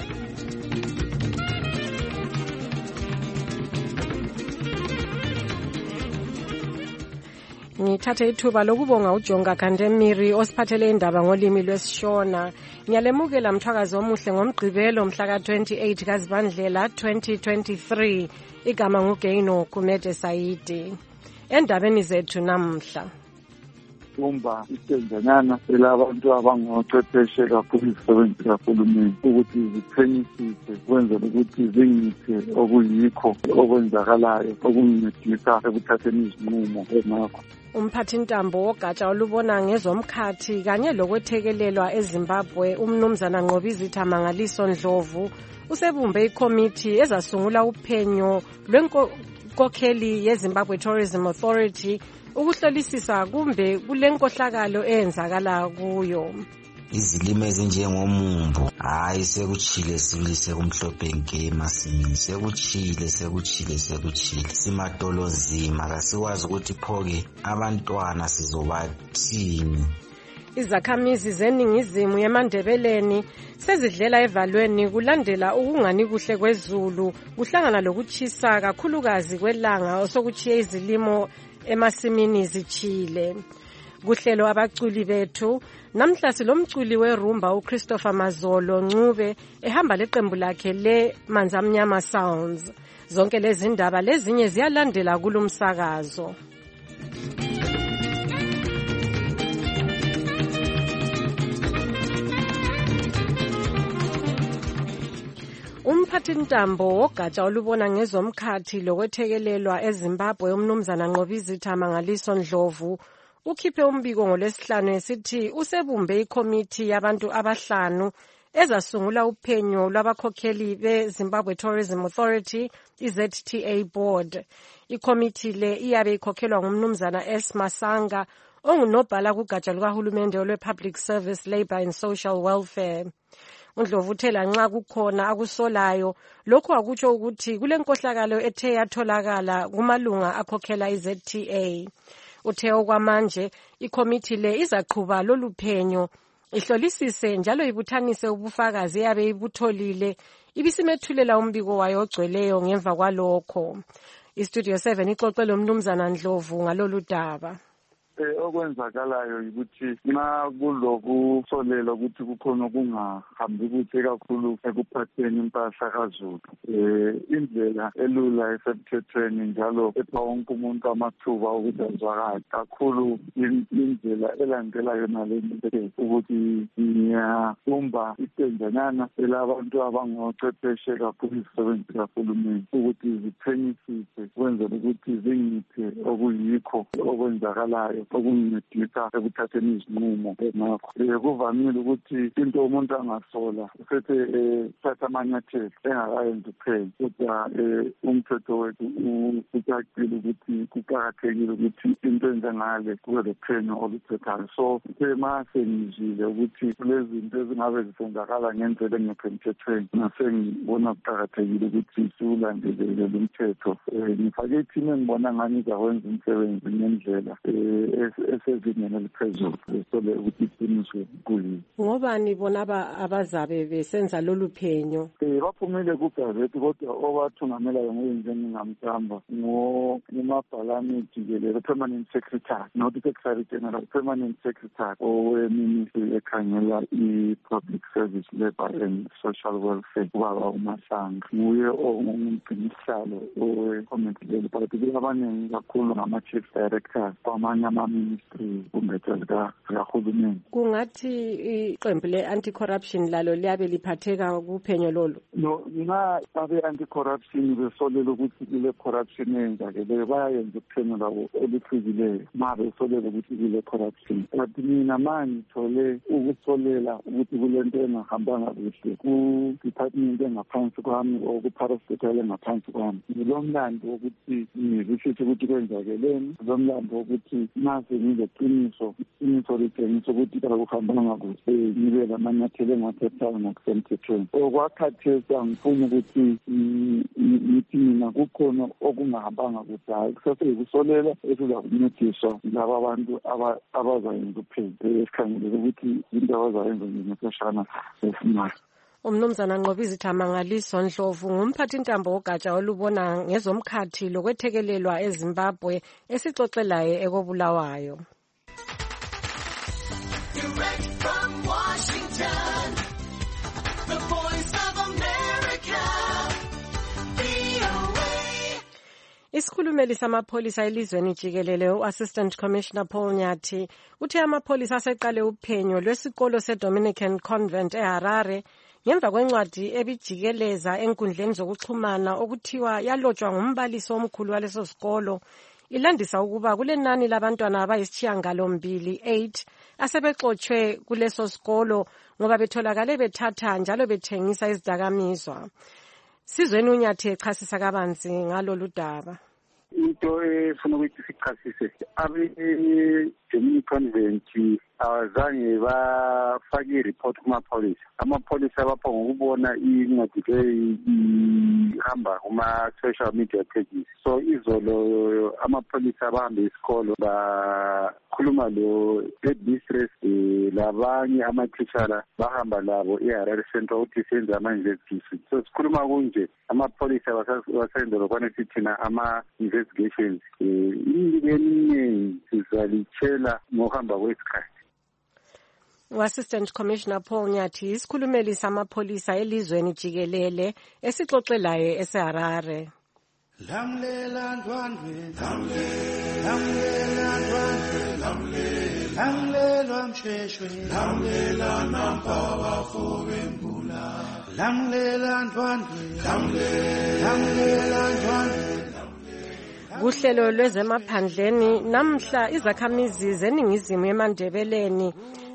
Ngithathe ithuba lokubonga uJonga Kandemiri osiphathele indaba ngolimi lwesiShona. Ngiyalemukela mthwakazi omuhle ngomgqibelo mhla ka-28 kaZibandlela 2023. Igama nguGeino Kumede Saidi. Endabeni zethu namhla. Kumba isenjanyana elabantu abangochwepheshe kakhulu izisebenzi kahulumeni ukuthi ziphenyisise kwenzela ukuthi zingiphe okuyikho okwenzakalayo okungincedisa ekuthatheni izinqumo ngakho. Umphathintambo wogatsha olubona ngezomkhathi kanye lokwethekelelwa eZimbabwe umnumzana Nqobizitha Mangaliso Ndlovu usebumbe ikomiti ezasungula uphenyo lwenkokheli yeZimbabwe Tourism Authority ukuhlolisisa kumbe kulenkohlakalo eyenzakala kuyo. Izilimo ezinjengomumbu hayi sekuchile sibili sekumhlophe nke emasimini sekuchile simadolo nzima kasiwazi ukuthi phoke abantwana sizobathini. Izakhamizi zeningizimu yeMandebeleni sezidlela evalweni kulandela ukungani kuhle kwezulu kuhlangana lokuchisa kakhulukazi kwelanga osokuchiye izilimo emasimini zichile. Kuhlelo abaculi bethu namhla silomculi werumba uChristopher Mazolo Ncube ehamba leqembu lakhe le Manzamnyama Sounds. Zonke lezi ndaba lezinye ziyalandela kulumsakazo. Umphathintambo wogatsha olubona ngezomkhathi lokwethekelelwa eZimbabwe umnumzana Nqobizitha Mangaliso Ndlovu ukhiphe umbiko ngolesihlanu esithi usebumbe ikomiti yabantu abahlanu ezasungula uphenyo lwabakhokheli beZimbabwe Tourism Authority iZTA Board. Ikomiti le iyabe ikhokhelwa ngumnumzana S Masanga ongunobhala kugatsha lukahulumende olwe-Public Service, Labour and Social Welfare. uNdlovu uthela nxa kukhona akusolayo lokho akutsho ukuthi kulenkohlakalo ethe yatholakala kumalunga akhokhela iZTA. Uthe okwamanje ikomiti le izaqhuba loluphenyo ihlolisise njalo ibuthanise ubufakazi yabe ibutholile ibisimethulela umbiko wayo ogcweleyo ngemva kwalokho. iStudio 7 ixoxele umnumzana Ndlovu ngalolu daba. Okwenzakalayo ukuthi nxa kulokusolela ukuthi kukhona okungahambi kuhle kakhulu ekuphatheni impahla kaZulu, indlela elula esemthethweni njalo epha wonke umuntu amathuba ukuthi azwakale kakhulu indlela elandela yona le nto ukuthi ngiyabumba isenjanyana elabantu abangochwepheshe kakhulu izisebenzi kahulumeni ukuthi ziphenyisise kwenzela ukuthi zingiphe okuyikho okwenzakalayo okungincedisa ekuthatheni izinqumo ngakho. Kuvamile ukuthi into umuntu angasola usethe thatha amanyathelo engakayenzi uphenyo, kodwa umthetho wethu ucacile ukuthi kuqakathekile ukuthi into enjengale kube lophenyo oluthethayo. So ma sengizile ukuthi kulezinto ezingabe zisenzakala ngendlela engekho emthethweni nasengibona kuqakathekile ukuthi siwulandelele lo mthetho. Ngifake ithini engibona ngani izakwenza umsebenzi ngendlela esezingeni eliphezulu sole ukuthi iqiniso kuyini. Ngobani bona abazabe besenza lolu phenyo? Baphumile kugazethi kodwa obathungamelayo njengingamthamba ngumabhalane jikelele permanent secretary, not secretary general, permanent secretary oweministry ekhangela i-public service, labour and social welfare, ubaba uMasanga. Nguye ongumgcinisihlalo owekomiti leli, but abaningi kakhulu ngama-chief directors kwamanye ama-ministry kumbe zikahulumeni. Kungathi iqembu le-anti-corruption lalo liyabe liphatheka kuphenyo lolo? No, nxa abe-anti-corruption besolela ukuthi ile corruption eyenzakeleyo bayayenza ukuphenyo labo oluhlukileyo ma besolela ukuthi kule corruption. But mina manje ngithole ukusolela ukuthi kule nto engahambanga kuhle ku-department engaphansi kwami or ku-parastatal engaphansi kwami. Ngilomlando wokuthi ngizwisise ukuthi kwenzakeleni, ngilomlando wokuthi mase ngileqiniso, iqiniso litshengisa ukuthi akuhambanga kuhle, ngibe lamanyathelo engathathayo ngokusemthethweni. Okwakhathesi angifuni ukuthi ngithi mina kukhona okungahambanga kuhle, hayi kusaseyikusolela esiza kuncediswa laba abantu abazayenza uphenyo esikhangelele ukuthi into abazayenza ngeseshana esimali. Umnumzana Nqobizitha Mangaliso Ndlovu ngumphathintambo wogatsha olubona ngezomkhathi lokwethekelelwa eZimbabwe esixoxelayo ekobulawayo. Direct from Washington, the Voice of America, VOA. Isikhulumeli samapholisa elizweni jikelele u-Assistant Commissioner Paul Nyathi uthe amapholisa aseqale uphenyo lwesikolo se-Dominican Convent eHarare ngemva kwencwadi ebijikeleza enkundleni zokuxhumana okuthiwa yalotshwa ngumbalisi omkhulu waleso sikolo ilandisa ukuba kulenani labantwana abayisishiyagalombili 8 asebexotshwe kuleso sikolo ngoba betholakale bethatha njalo bethengisa izidakamizwa. Sizweni uNyathi echasisa kabanzi ngalolu daba. Into efuna ukuthi sichasise abe-Dominican Convent abazange bafake i-report kumapholisa. Amapholisa bapha ngokubona incwadi le ihamba kuma-social media pages. So izolo amapholisa bahamba isikolo bakhuluma lo-headmistress labanye amatitshala bahamba labo eHarare Central ukuthi senze ama-investigation. So sikhuluma kunje amapholisa basenza lokwane sithina ama-investigations. Into eminingi sizalitshela ngokuhamba kwesikhathi. U-Assistant Commissioner Paul Nyathi isikhulumeli samapholisa elizweni jikelele esixoxelayo eseHarare. Lamlela ndwandwe, lamlela ndwandwe, lamlela msheshwe, lamlela nampa bafobe mbula, lamlela ndwandwe, lamlela ndwandwe. Kuhlelo lwezemaphandleni namhla izakhamizi zeningizimu eMandebeleni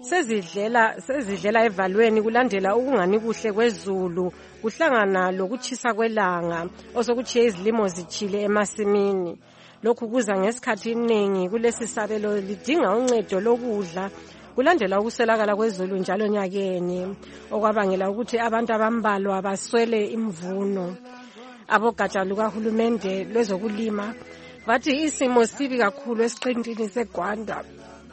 sezidlela evalweni kulandela ukungani kuhle kwezulu kuhlangana lokuchisa kwelanga osokuchiye izilimo zichile emasimini. Lokhu kuza ngesikhathi iningi kulesi sabelo lidinga uncedo lokudla kulandela ukuswelakala kwezulu njalo nyakeni okwabangela ukuthi abantu abambalwa baswele imvuno. Abogatsha lukahulumende lwezokulima bathi isimo sibi kakhulu esiqintini seGwanda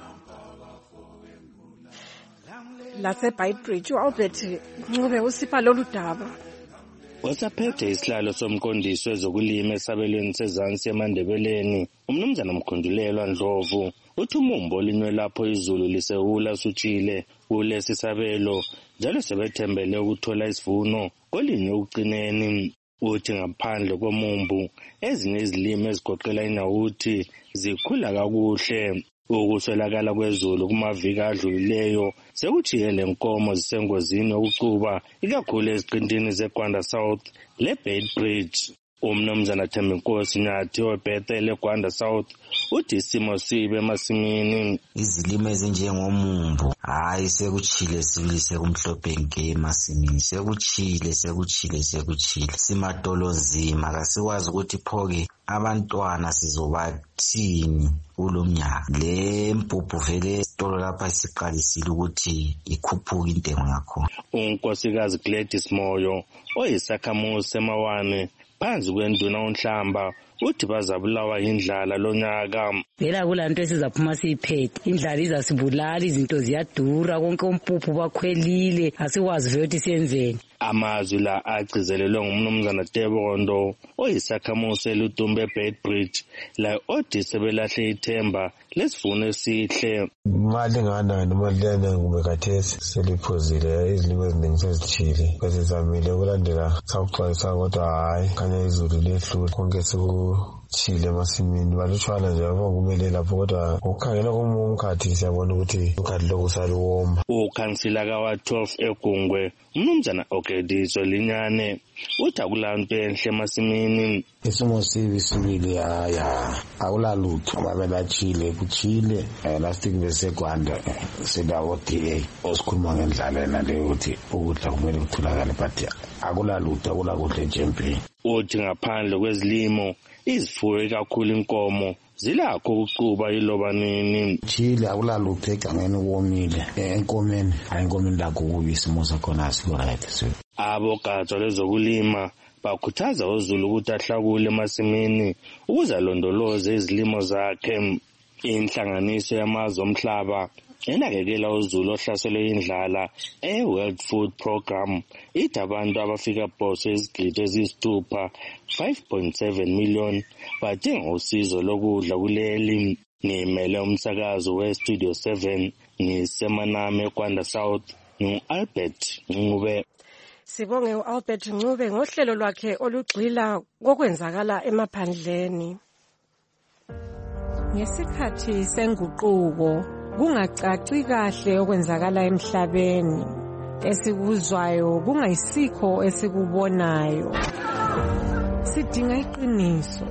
laseBaitbridge. U-Albert Ncube usipha lolu daba. Wasaphethe isihlalo somqondisi wezokulima esabelweni sezansi eMandebeleni umnumzana Mkhundulelwa Ndlovu uthi umumbo olinywe lapho izulu lisewula sutshile kulesi sabelo njalo sebethembele ukuthola isivuno olinywe ugcineni. Uthi ngaphandle komumbu ezinye izilimo ezigoqela inawuthi zikhula kakuhle. Ukuswelakala kwezulu kumaviki adlulileyo sekuchiye lenkomo zisengozini yokucuba ikakhulu eziqintini zeGwanda South leBaitbridge. Umnumzana Thembinkosi Nyathi webhethele eGwanda South uthi isimo sibe emasimini. Izilimo ezinjengomumbu hayi sekuchile sibili sekumhlophe nke emasimini sekuchile simadolo nzima kasikwazi ukuthi phoke abantwana sizobathini kulomnyaka. Le mpuphu vele isitolo lapha siqalisile ukuthi ikhuphuke intengo yakhona. uNkosikazi Gladys Moyo oyisakhamuzi emawane phansi kwenduna uNhlamba uthi bazabulawa indlala lonyaka. Vela kulanto esizaphuma siyiphethe indlala izasibulala izinto ziyadura konke umpuphu bakhwelile asikwazi vele ukuthi siyenzeni. Amazwi la agcizelelwe ngumnumzana Tebondo oyisakhamuzi eLutumbe Baitbridge la othi sebelahle ithemba lesivuno esihle. Imali ngana imali ngumekathesi seliphozile izilimo eziningi sezithile besizamile ukulandela sakuxwayisa kodwa hayi khanya izulu lehlule konke chile emasimini balutshwana nje kumele lapho kodwa ukukhangela umkhathi siyabona ukuthi umkhathi lokhu saliwoma. Ukhansila kawa-12 eGungwe umnumzana Ogediso Linyane uthi akulanto enhle emasimini. Isimo sibi sibili akulalutho babelachile kuchile last week beseGwanda sedawo DA osikhuluma ngendlela nale ukuthi ukudla kumele kutholakale but akulalutho akulakuhle eJempini. Uthi ngaphandle kwezilimo izifuyo kakhulu inkomo zilakho ukuquba iloba nini. Chile akulalutho egangeni womile enkomeni ayinkomeni lakho kubi isimo sakhona asiko-right. Abogatsha lwezokulima bakhuthaza uZulu ukuthi ahlakule emasimini ukuze alondoloze izilimo zakhe. Inhlanganiso yamazwe omhlaba enakekela uZulu ohlaselwe indlala World Food Program ithi abantu abafika phose izigidi eziyisithupha 5.7 million badinga usizo lokudla kuleli. Ngimele umsakazo weStudio 7 ngisemaname eGwanda South ngu-Albert Ncube. Sibonge u-Albert Ncube ngohlelo lwakhe olugxila kokwenzakala emaphandleni. Ngesikhathi senguquko kungacaci kahle okwenzakala emhlabeni, esikuzwayo kungayisikho esikubonayo. Sidinga iqiniso.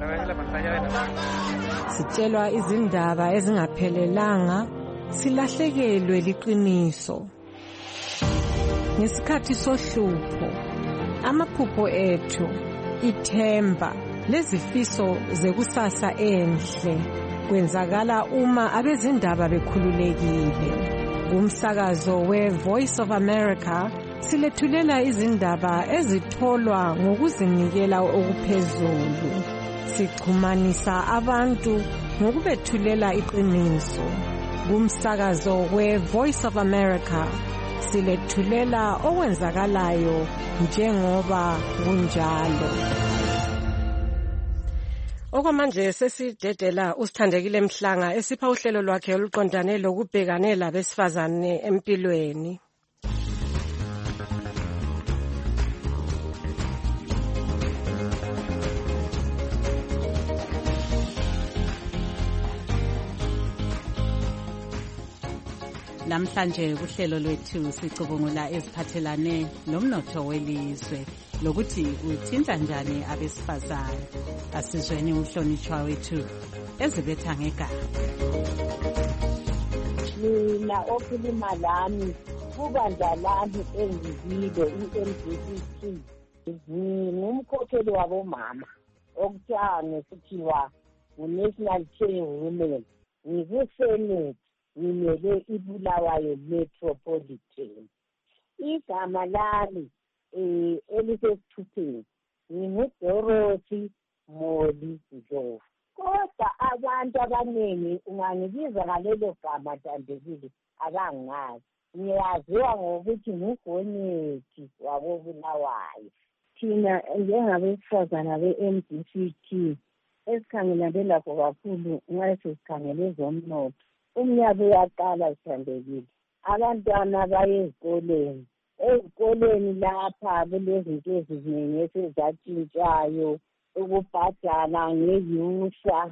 Sitshelwa izindaba ezingaphelelanga, silahlekelwe liqiniso. Ngesikhathi sohlupho, amaphupho ethu, ithemba, lezifiso zekusasa enhle kwenzakala uma abezindaba bekhululekile. Kumsakazo we-Voice of America silethulela izindaba ezitholwa ngokuzinikela okuphezulu. Sixhumanisa abantu ngokubethulela iqiniso. Kumsakazo we-Voice of America silethulela okwenzakalayo njengoba kunjalo. Okwamanje sesidedela uSithandekile Mhlanga esipha uhlelo lwakhe oluqondane lokubhekane labesifazane empilweni. Namhlanje kuhlelo lwethu sicubungula eziphathelane nomnotho welizwe lokuthi uthinta njani abesifazane. Asizweni umhlonishwa wethu ezibetha ngegama. Mina okhuluma lami kubandla lami engizile i-MDC. Ngingumkhokheli wabomama okuthiwa ngesithiwa ngu-National Chairwoman. Ngikusenate ngimele iBulawayo Metropolitan. Igama lami elisesithupheni nginguDorothy Moli Ndlovu. Kodwa abantu abaningi ungangibiza ngalelo gama Thandekile abangazi. Ngiyaziwa ngokuthi nguGonyeti waboBulawayo. Thina njengabesifazana be-MDCT esikhangelane lakho kakhulu nxa sesikhangele ezomnotho. Umnyaka uyaqala Thandekile. Abantwana baye ezikoleni. Ezikoleni lapha kulezinto eziningi esezatshintshayo ukubhadala ngeyusa.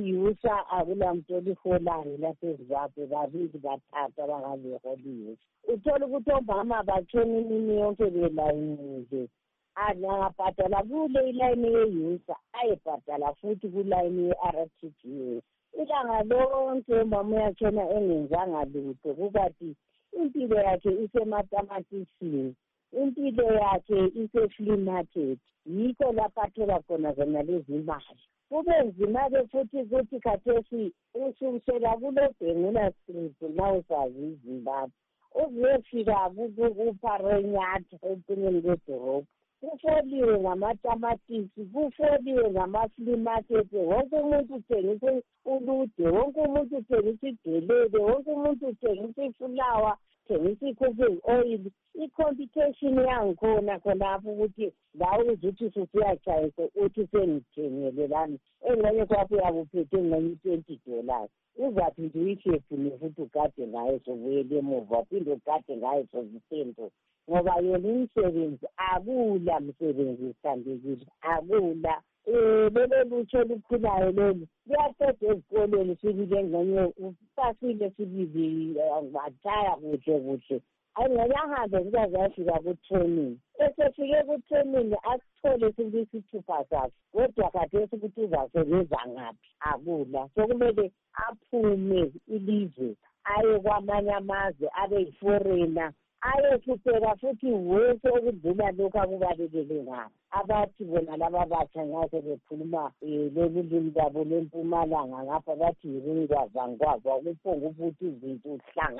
Iyusa akulamuntu oliholayo lapha eZimbabwe babili bathathu abangaziholiyo. Uthola ukuthi omama batshona imini yonke belayinile. Angabhadala kule ilayini yeyusa ayebhadala futhi kulayini ye-RTGS. Ilanga lonke umama uyatshona engenzanga lutho kubathi impilo yakhe isematamathisini, impilo yakhe ise-flea market. Yikho lapho athola khona zona lezi imali. Kube nzima-ke futhi ukuthi khathesi ususela kulo-Bhengula Street ma usazi iZimbabwe uziyefika kuPharenyathi eceleni kwedorobha. Kufoliwe ngamatamatisi, kufoliwe ngama-flea market. Wonke umuntu uthengisa ulude, wonke umuntu uthengisa idelele, wonke umuntu uthengisa ifulawa, uthengisa i-cooking oil. I-competition yangikhona khonapho ukuthi lawe uzuthi usuyatshayisa uthi sengithengele lami. Engxenye kwakho uyakuphethe engxenye $20. Uzaphinde uyishefune futhi ugade ngayo sobuyela emuva, uphinde ugade ngayo sobusento. Ngoba yona imisebenzi akula msebenzi Thandekile, akula. lelo lutsho olukhulayo lolu luyaqeda ezikolweni sibile ngenye usasile sibili batshaya kuhle ayingayahambe zikazafika ku-training esefike ku-training asithole silisithupha sakhe kodwa khathesi ukuthi uzasebenza ngaphi akula sokumele aphume ilizwe aye kwamanye amazwe abe yiforena ayehlupheka futhi wonke okudlula lokhu akubalekele ngabo abathi bona laba batsha nxa sebekhuluma lolu limi lwabo lwempumalanga ngapha bathi yingwazangwaza kuphonga ukuthi izinto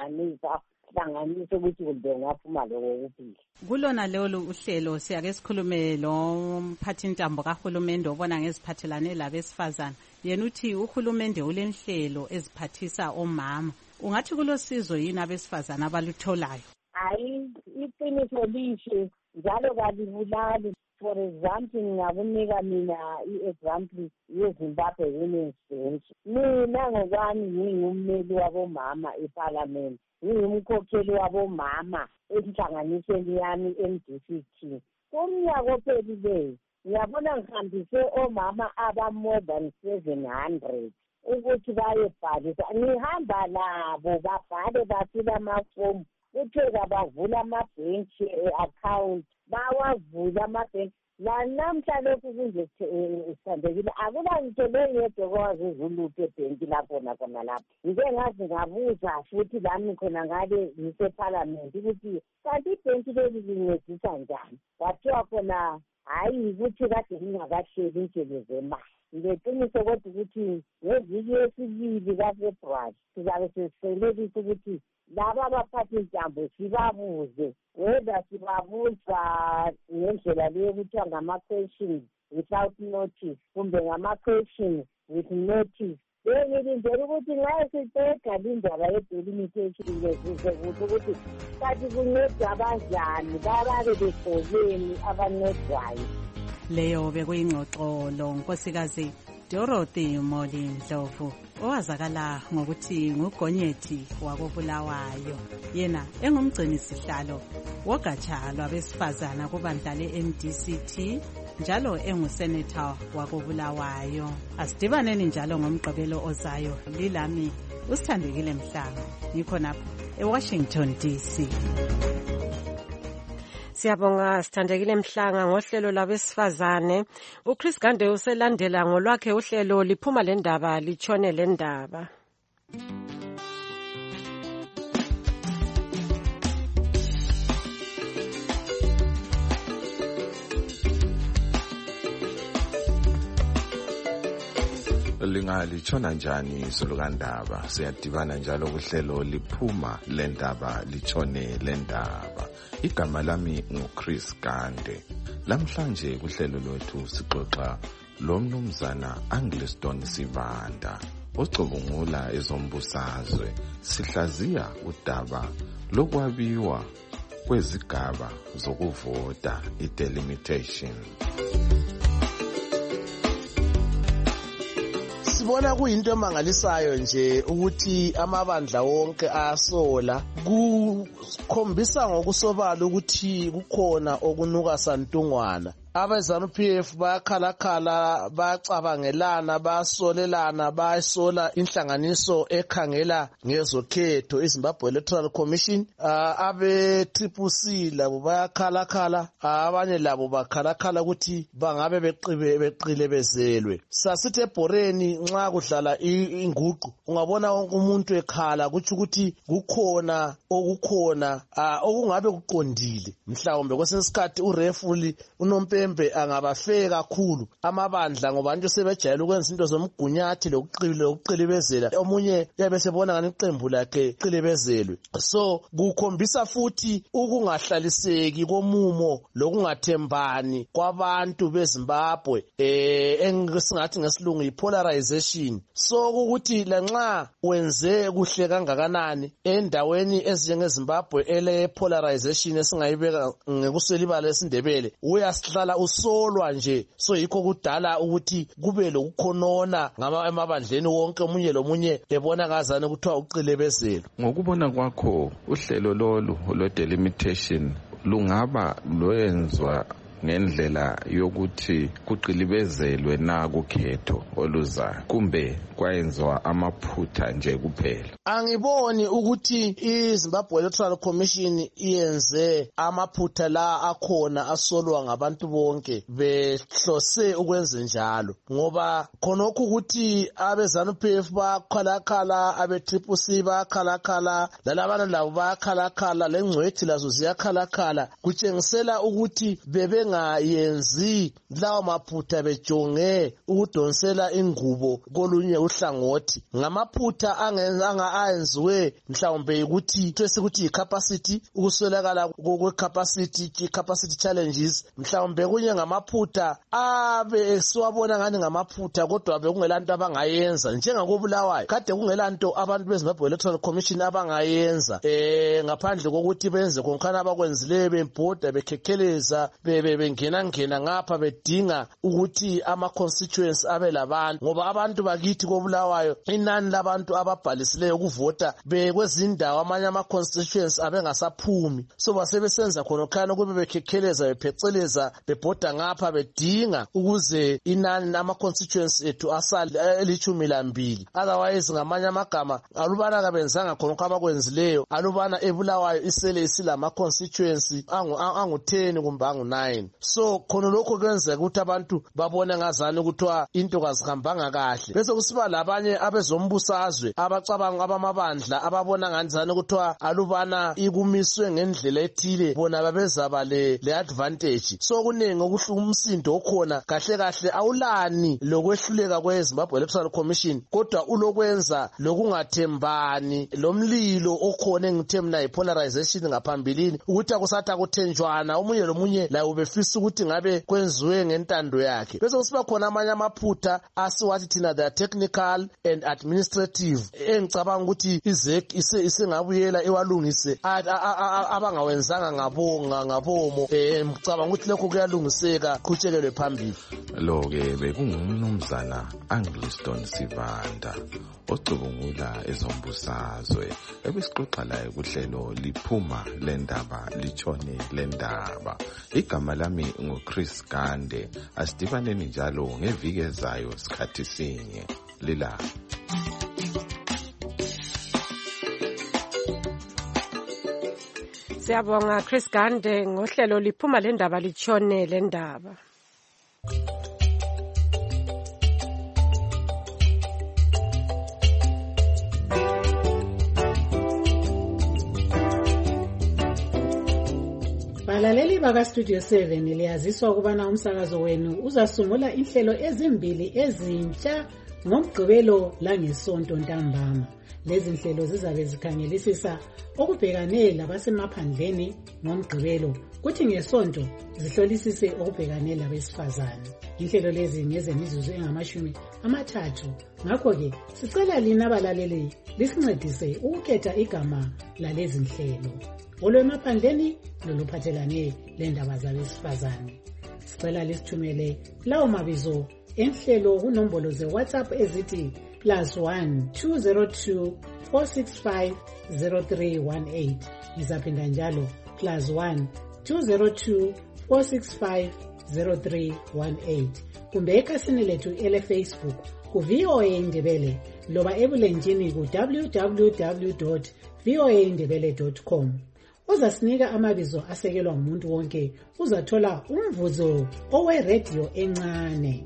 hlanganise ukuthi kumbe ungaphuma loko kuphila. Kulona lolu uhlelo siyake sikhulume lo mphathintambo kahulumende obona ngeziphathelane labesifazana yena uthi uhulumende ulenhlelo eziphathisa omama ungathi kulosizo yini abesifazana abalutholayo? Hayi iqiniso lihle njalo kalibulali. For example ngingakunika mina i-example yeZimbabwe Women's Bench. Mina ngokwami ngingummeli wabomama eParliament, ngingumkhokheli wabomama enhlanganisweni yami MDCT. Kumnyaka ophelileyo ngiyabona ngihambise omama aba-more than 700 ukuthi bayebhalisa. Ngihamba labo babhale bafile amafomu kutheka bavula amabhenki account bawavula amabhenki namhla lokhu kunje sithandekile akula ngitho leyedwa kwazizulutho ebhenki lapho lapho ngike ngazi ngabuza futhi lami khona ngale ngiseParliament ukuthi kanti ibhenki leli lincedisa njani kwathiwa khona hayi ukuthi kade ngingakahleli inhlelo zemali ngeqiniso kodwa ukuthi ngeviki yesibili kaFebruwari sizabe sesihlelekisa ukuthi laba abaphathi intambo sibabuze whether sibabuza ngendlela leyo kuthiwa ngama-questions without notice kumbe ngama-questions with notice. Ngilindele ukuthi nxa siqeda indaba ye-delimitation ngezizwe ukuthi kathi kunceda abanjani bababe begqokeni abancedwayo. Leyo bekuyingxoxo lo nkosikazi Dorothy Moli Ndlovu owazakala ngokuthi nguGonyethi wakobulawayo yena engumgcini sihlalo wogatsha lwabesifazana kubandla le-MDCT njalo engusenator wakobulawayo. Asidibaneni njalo ngomgqibelo ozayo lilami usithandekile Mhlanga ngikhonapha eWashington DC. Siyabonga Sithandekile Mhlanga ngohlelo labesifazane. uChris Gande uselandela ngolwakhe uhlelo liphuma le ndaba litshone le ndaba. Lingalitshona njani izulukandaba siyadibana njalo kuhlelo liphuma le ndaba litshone le ndaba. Igama lami nguChris Gande. Lamhlanje kuhlelo lwethu sixoxa lo mnumzana Angliston Sivanda ocubungula ezombusazwe. Sihlaziya udaba lokwabiwa kwezigaba zokuvota i-delimitation. Sibona kuyinto emangalisayo nje ukuthi amabandla wonke asola kukhombisa ngokusobala ukuthi kukhona okunuka santungwana. Abezanu-PF bayakhalakhala bayacabangelana bayasolelana bayasola inhlanganiso ekhangela ngezokhetho iZimbabwe Electoral Commission. Abe-CCC labo bayakhalakhala abanye labo bakhalakhala ukuthi bangabe beqilebezelwe. Sasithi ebhoreni nxa kudlala inguqu ungabona wonke umuntu ekhala kuthi ukuthi kukhona okukhona okungabe kuqondile mhlawumbe kwesinye isikhathi urefuli unompembe angabafeke kakhulu amabandla ngoba abantu sebejayele ukwenza into zomgunyathi lokuqilibezela omunye yabe sebona ngani iqembu lakhe qilibezelwe. So kukhombisa futhi ukungahlaliseki komumo lokungathembani kwabantu beZimbabwe engisingathi ngesilungu yipolarization. So ukuthi lanxa wenze kuhle kangakanani endaweni ezinjengeZimbabwe ele polarization esingayibeka ngekuswelibala lesindebele uyasihlala usolwa nje. So yikho kudala ukuthi kube lokukhonona amabandleni wonke omunye lomunye ebona ngazana ukuthiwa uqilebezelo. Ngokubona kwakho uhlelo lolu lo delimitation lungaba lwenzwa ngendlela yokuthi kuqilibezelwe na kukhetho oluzayo kumbe kwayenziwa amaphutha nje kuphela? Angiboni ukuthi iZimbabwe Electoral Commission iyenze amaphutha la akhona asolwa ngabantu bonke behlose ukwenza njalo, ngoba khonokho ukuthi abeZANU-PF bakhalakhala, abe-CCC bakhalakhala, lalabana labo bakhalakhala, lengcwethi lazo ziyakhalakhala, kutshengisela ukuthi bebengayenzi lawo maphutha bejonge ukudonsela ingubo kolunye uhlangothi. Ngamaphutha ayenziwe mhlawumbe ukuthi sesikuthi i-capacity, ukuswelakala kwe-capacity challenges, mhlawumbe kunye ngamaphutha abe siwabona ngani ngamaphutha kodwa bekungelanto abangayenza. Njengakobulawayo kade kungelanto abantu beZimbabwe Electoral Commission abangayenza ngaphandle kokuthi benze konkhana abakwenzileyo, bembhoda bekhekheleza bengena ngapha bedinga ukuthi ama-constituents abe labantu, ngoba abantu bakithi kobulawayo inani labantu ababhalisileyo ukuvota bekwezindawo amanye ama-constituents abengasaphumi, so basebesenza khonokhana kube bekhekheleza bepheceleza bebhoda ngapha bedinga ukuze inani ama-constituents ethu asale eli12. Otherwise ngamanye amagama alubana kabenzanga khonokho abakwenzileyo, alubana ebulawayo isele isilama-constituents angu-10 kumbe angu-9. So khona lokho kwenzeka ukuthi abantu babone ngazani ukuthiwa into kazihambanga kahle, bese kusiba labanye abezombusazwe abacabanga abamabandla ababona ngani ukuthiwa alubana ikumiswe ngendlela ethile bona babezaba le-advantage. So kuningi umsindo okhona kahle kahle awulani lokwehluleka kweZimbabwe Electoral Commission, kodwa ulokwenza lokungathembani, lomlilo okhona engithe mina yi-polarization ngaphambilini, ukuthi akusatha kuthenjwana, omunye lomunye la ubefisa ukuthi ngabe kwenziwe ngentando yakhe. Bese kusiba khona amanye amaphutha asiwathi thina the technical and administrative, engicabanga ukuthi izek isengabuyela ewalungise abangawenzanga ngabomo. Ngicabanga ukuthi lokho kuyalungiseka qhutshekelwe phambili. Lo-ke bekungumnumzana Angliston Sivanda ocubungula ezombusazwe, ebesixoxa laye kuhlelo liphuma lendaba litshone lendaba. Igama lami nguChris Gande. Asidibaneni njalo ngeviki ezayo sikhathi sinye. Lila Siyabonga Chris Gande ngohlelo liphuma lendaba litshone lendaba. Balaleli baka Studio 7 liyaziswa ukubana umsakazo wenu uzasungula inhlelo ezimbili ezintsha ngoMgqibelo langeSonto ntambama. Lezi nhlelo zizabe zikhangelisisa okubhekane labasemaphandleni ngoMgqibelo, kuthi ngeSonto zihlolisise okubhekane labesifazane. Inhlelo lezi ngezemizuzu engama30. Ngakho-ke sicela lina abalaleli lisincedise ukukhetha igama lalezi nhlelo, olwemaphandleni loluphathelane lendaba zabesifazane. Sicela lisithumele lawo mabizo enhlelo kunombolo ze-WhatsApp ezithi +1 202 465 0318. Ngizaphinda njalo +1 202 465 0318. Kumbe ekhasini lethu ele-Facebook ku-VOA Indebele, loba ebulenjini ku-www.voaindebele.com. Uzasinika amabizo asekelwa ngumuntu wonke uzathola umvuzo owe-radio encane.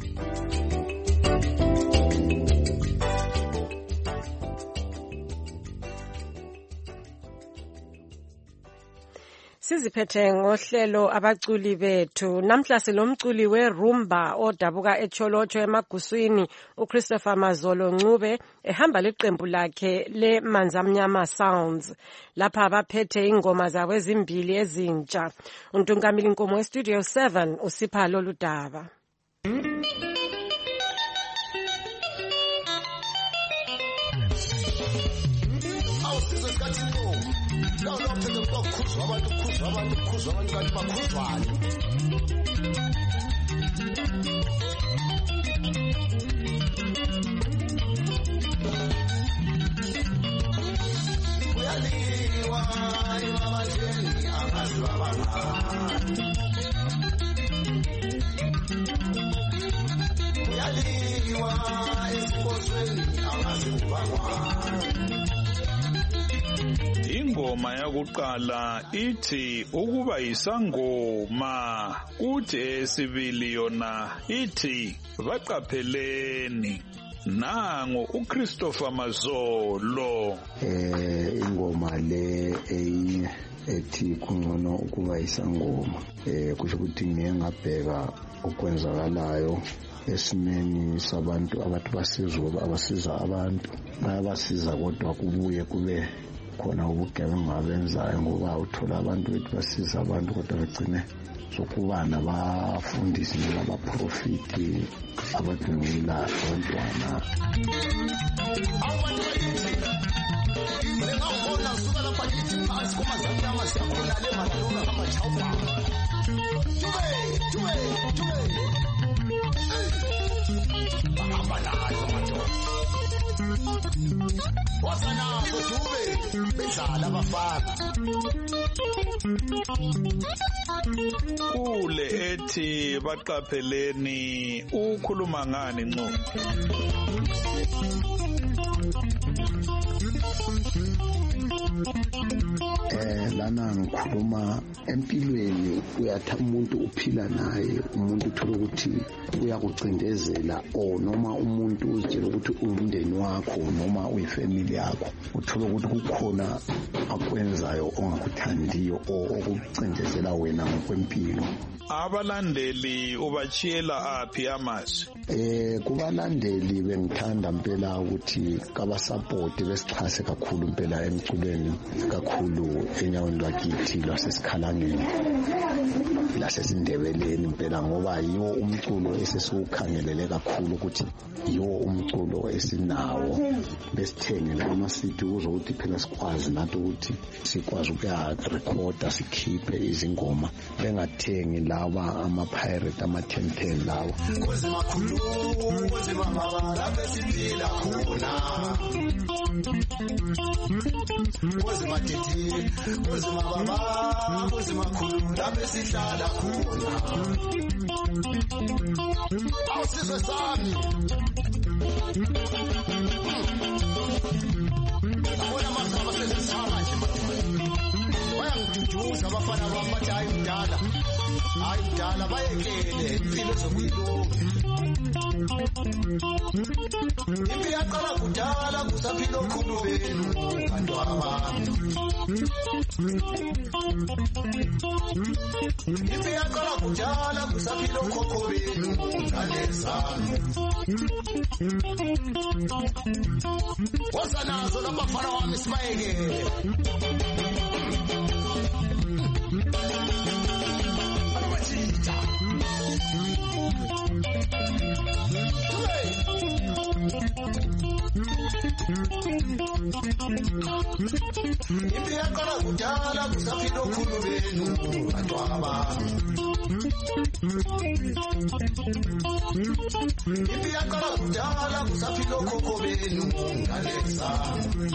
Siziphethe ngohlelo abaculi bethu. Namhla silomculi weRumba odabuka eCholotsho emaguswini uChristopher Mazolo Ncube ehamba leqembu lakhe leManzamnyama Sounds. Lapha abaphethe ingoma zabo ezimbili ezintsha. Untungamili Nkomo eStudio 7 usipha lolu daba. uyaliwa esibosweni angazi ubangwa. Ingoma yakuqala ithi ukuba isangoma, kuthi esibili yona ithi baqapheleni. Nango uChristopher Mazolo. Ingoma le ethi kungcono ukuba isangoma, kusho ukuthi ngiye ngabheka okwenzakalayo esimeni sabantu abathi abasiza abantu, bayabasiza kodwa kubuye kube khona ubugebengu abenzayo, ngoba uthola abantu bethi basiza abantu kodwa begcine sokubana bafundisi nabaprofiti abadungula abantwana. Wasanazo dube bedlala abafana. Kule ethi baqapheleni ukhuluma ngani nco? Lana ngikhuluma empilweni, uyathi umuntu uphila naye, umuntu uthola ukuthi uyakucindezela, o noma umuntu uzitshela ukuthi umndeni wakho noma uyifamily yakho, uthola ukuthi kukhona akwenzayo ongakuthandiyo okucindezela wena ngokwempilo. Abalandeli ubachiyela aphi amazwi? Kubalandeli bengithanda impela ukuthi kabasupport, besixhase kakhulu impela emculweni, kakhulu enyaweni lwakithi lwasesikhalangeni lasesindebeleni impela, ngoba yiwo umculo esesiwukhangelele kakhulu ukuthi yiwo umculo esinawo, besithengele ama-CD ukuze ukuthi phela sikwazi nathi ukuthi sikwazi ukuya-recorda, sikhiphe izingoma, bengathengi laba ama-pirate ama-1010 lawa. Awusizwe sami abona amazaba sezisama nje bayangiduduza abafana bami bathi hayi mdala bayekele impilo zokuyilunga. Impi yaqala kudala kusaphila okhulu benu bantu abami. Impi yaqala kudala kusaphila okhokho benu ngane zami. Wasanazo labafana wami sibayekele. Impi yaqala kudala kusaphila okhulu benu bantu abami. Impi yaqala kudala kusaphila okhokho benu ngane zami.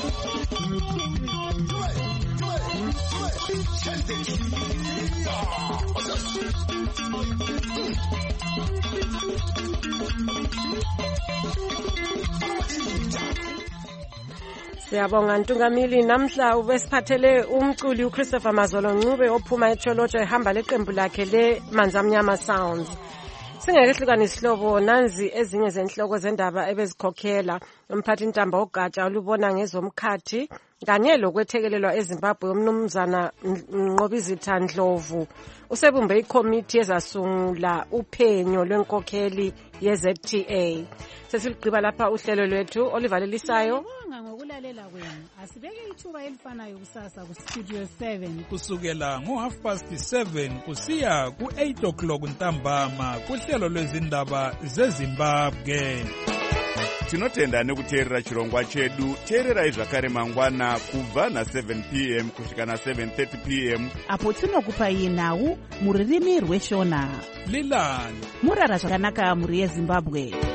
Siyabonga Ntungamili, namhla ubesiphathele umculi uChristopher Mazolo Ncube ophuma eTsholotsho ehamba leqembu lakhe le Manzamnyama Sounds. Singekehlukana isihlobo, nanzi ezinye zenhloko zendaba ebezikhokhela umphathi ntamba ogatsha olubona ngezomkhathi kanye lokwethekelelwa eZimbabwe umnumzana Nqobizitha Ndlovu usebumbe ikomiti ezasungula uphenyo lwenkokheli yeZTA. Sesigqiba lapha uhlelo lwethu olivalelisayo ngokulalela kwenu. Asibeke ithuba elifanayo kusasa ku Studio 7 kusukela ngo7:30 kusiya ku8:00 ntambama kuhlelo lwezindaba zeZimbabwe. Tinotenda nekuteerera chirongwa chedu. Teererai zvakare mangwana kubva na7 p.m. kusvika na7:30 p.m. apo tinokupai nhau mururimi rweshona. Lilani murara zvakanaka muri yeZimbabwe.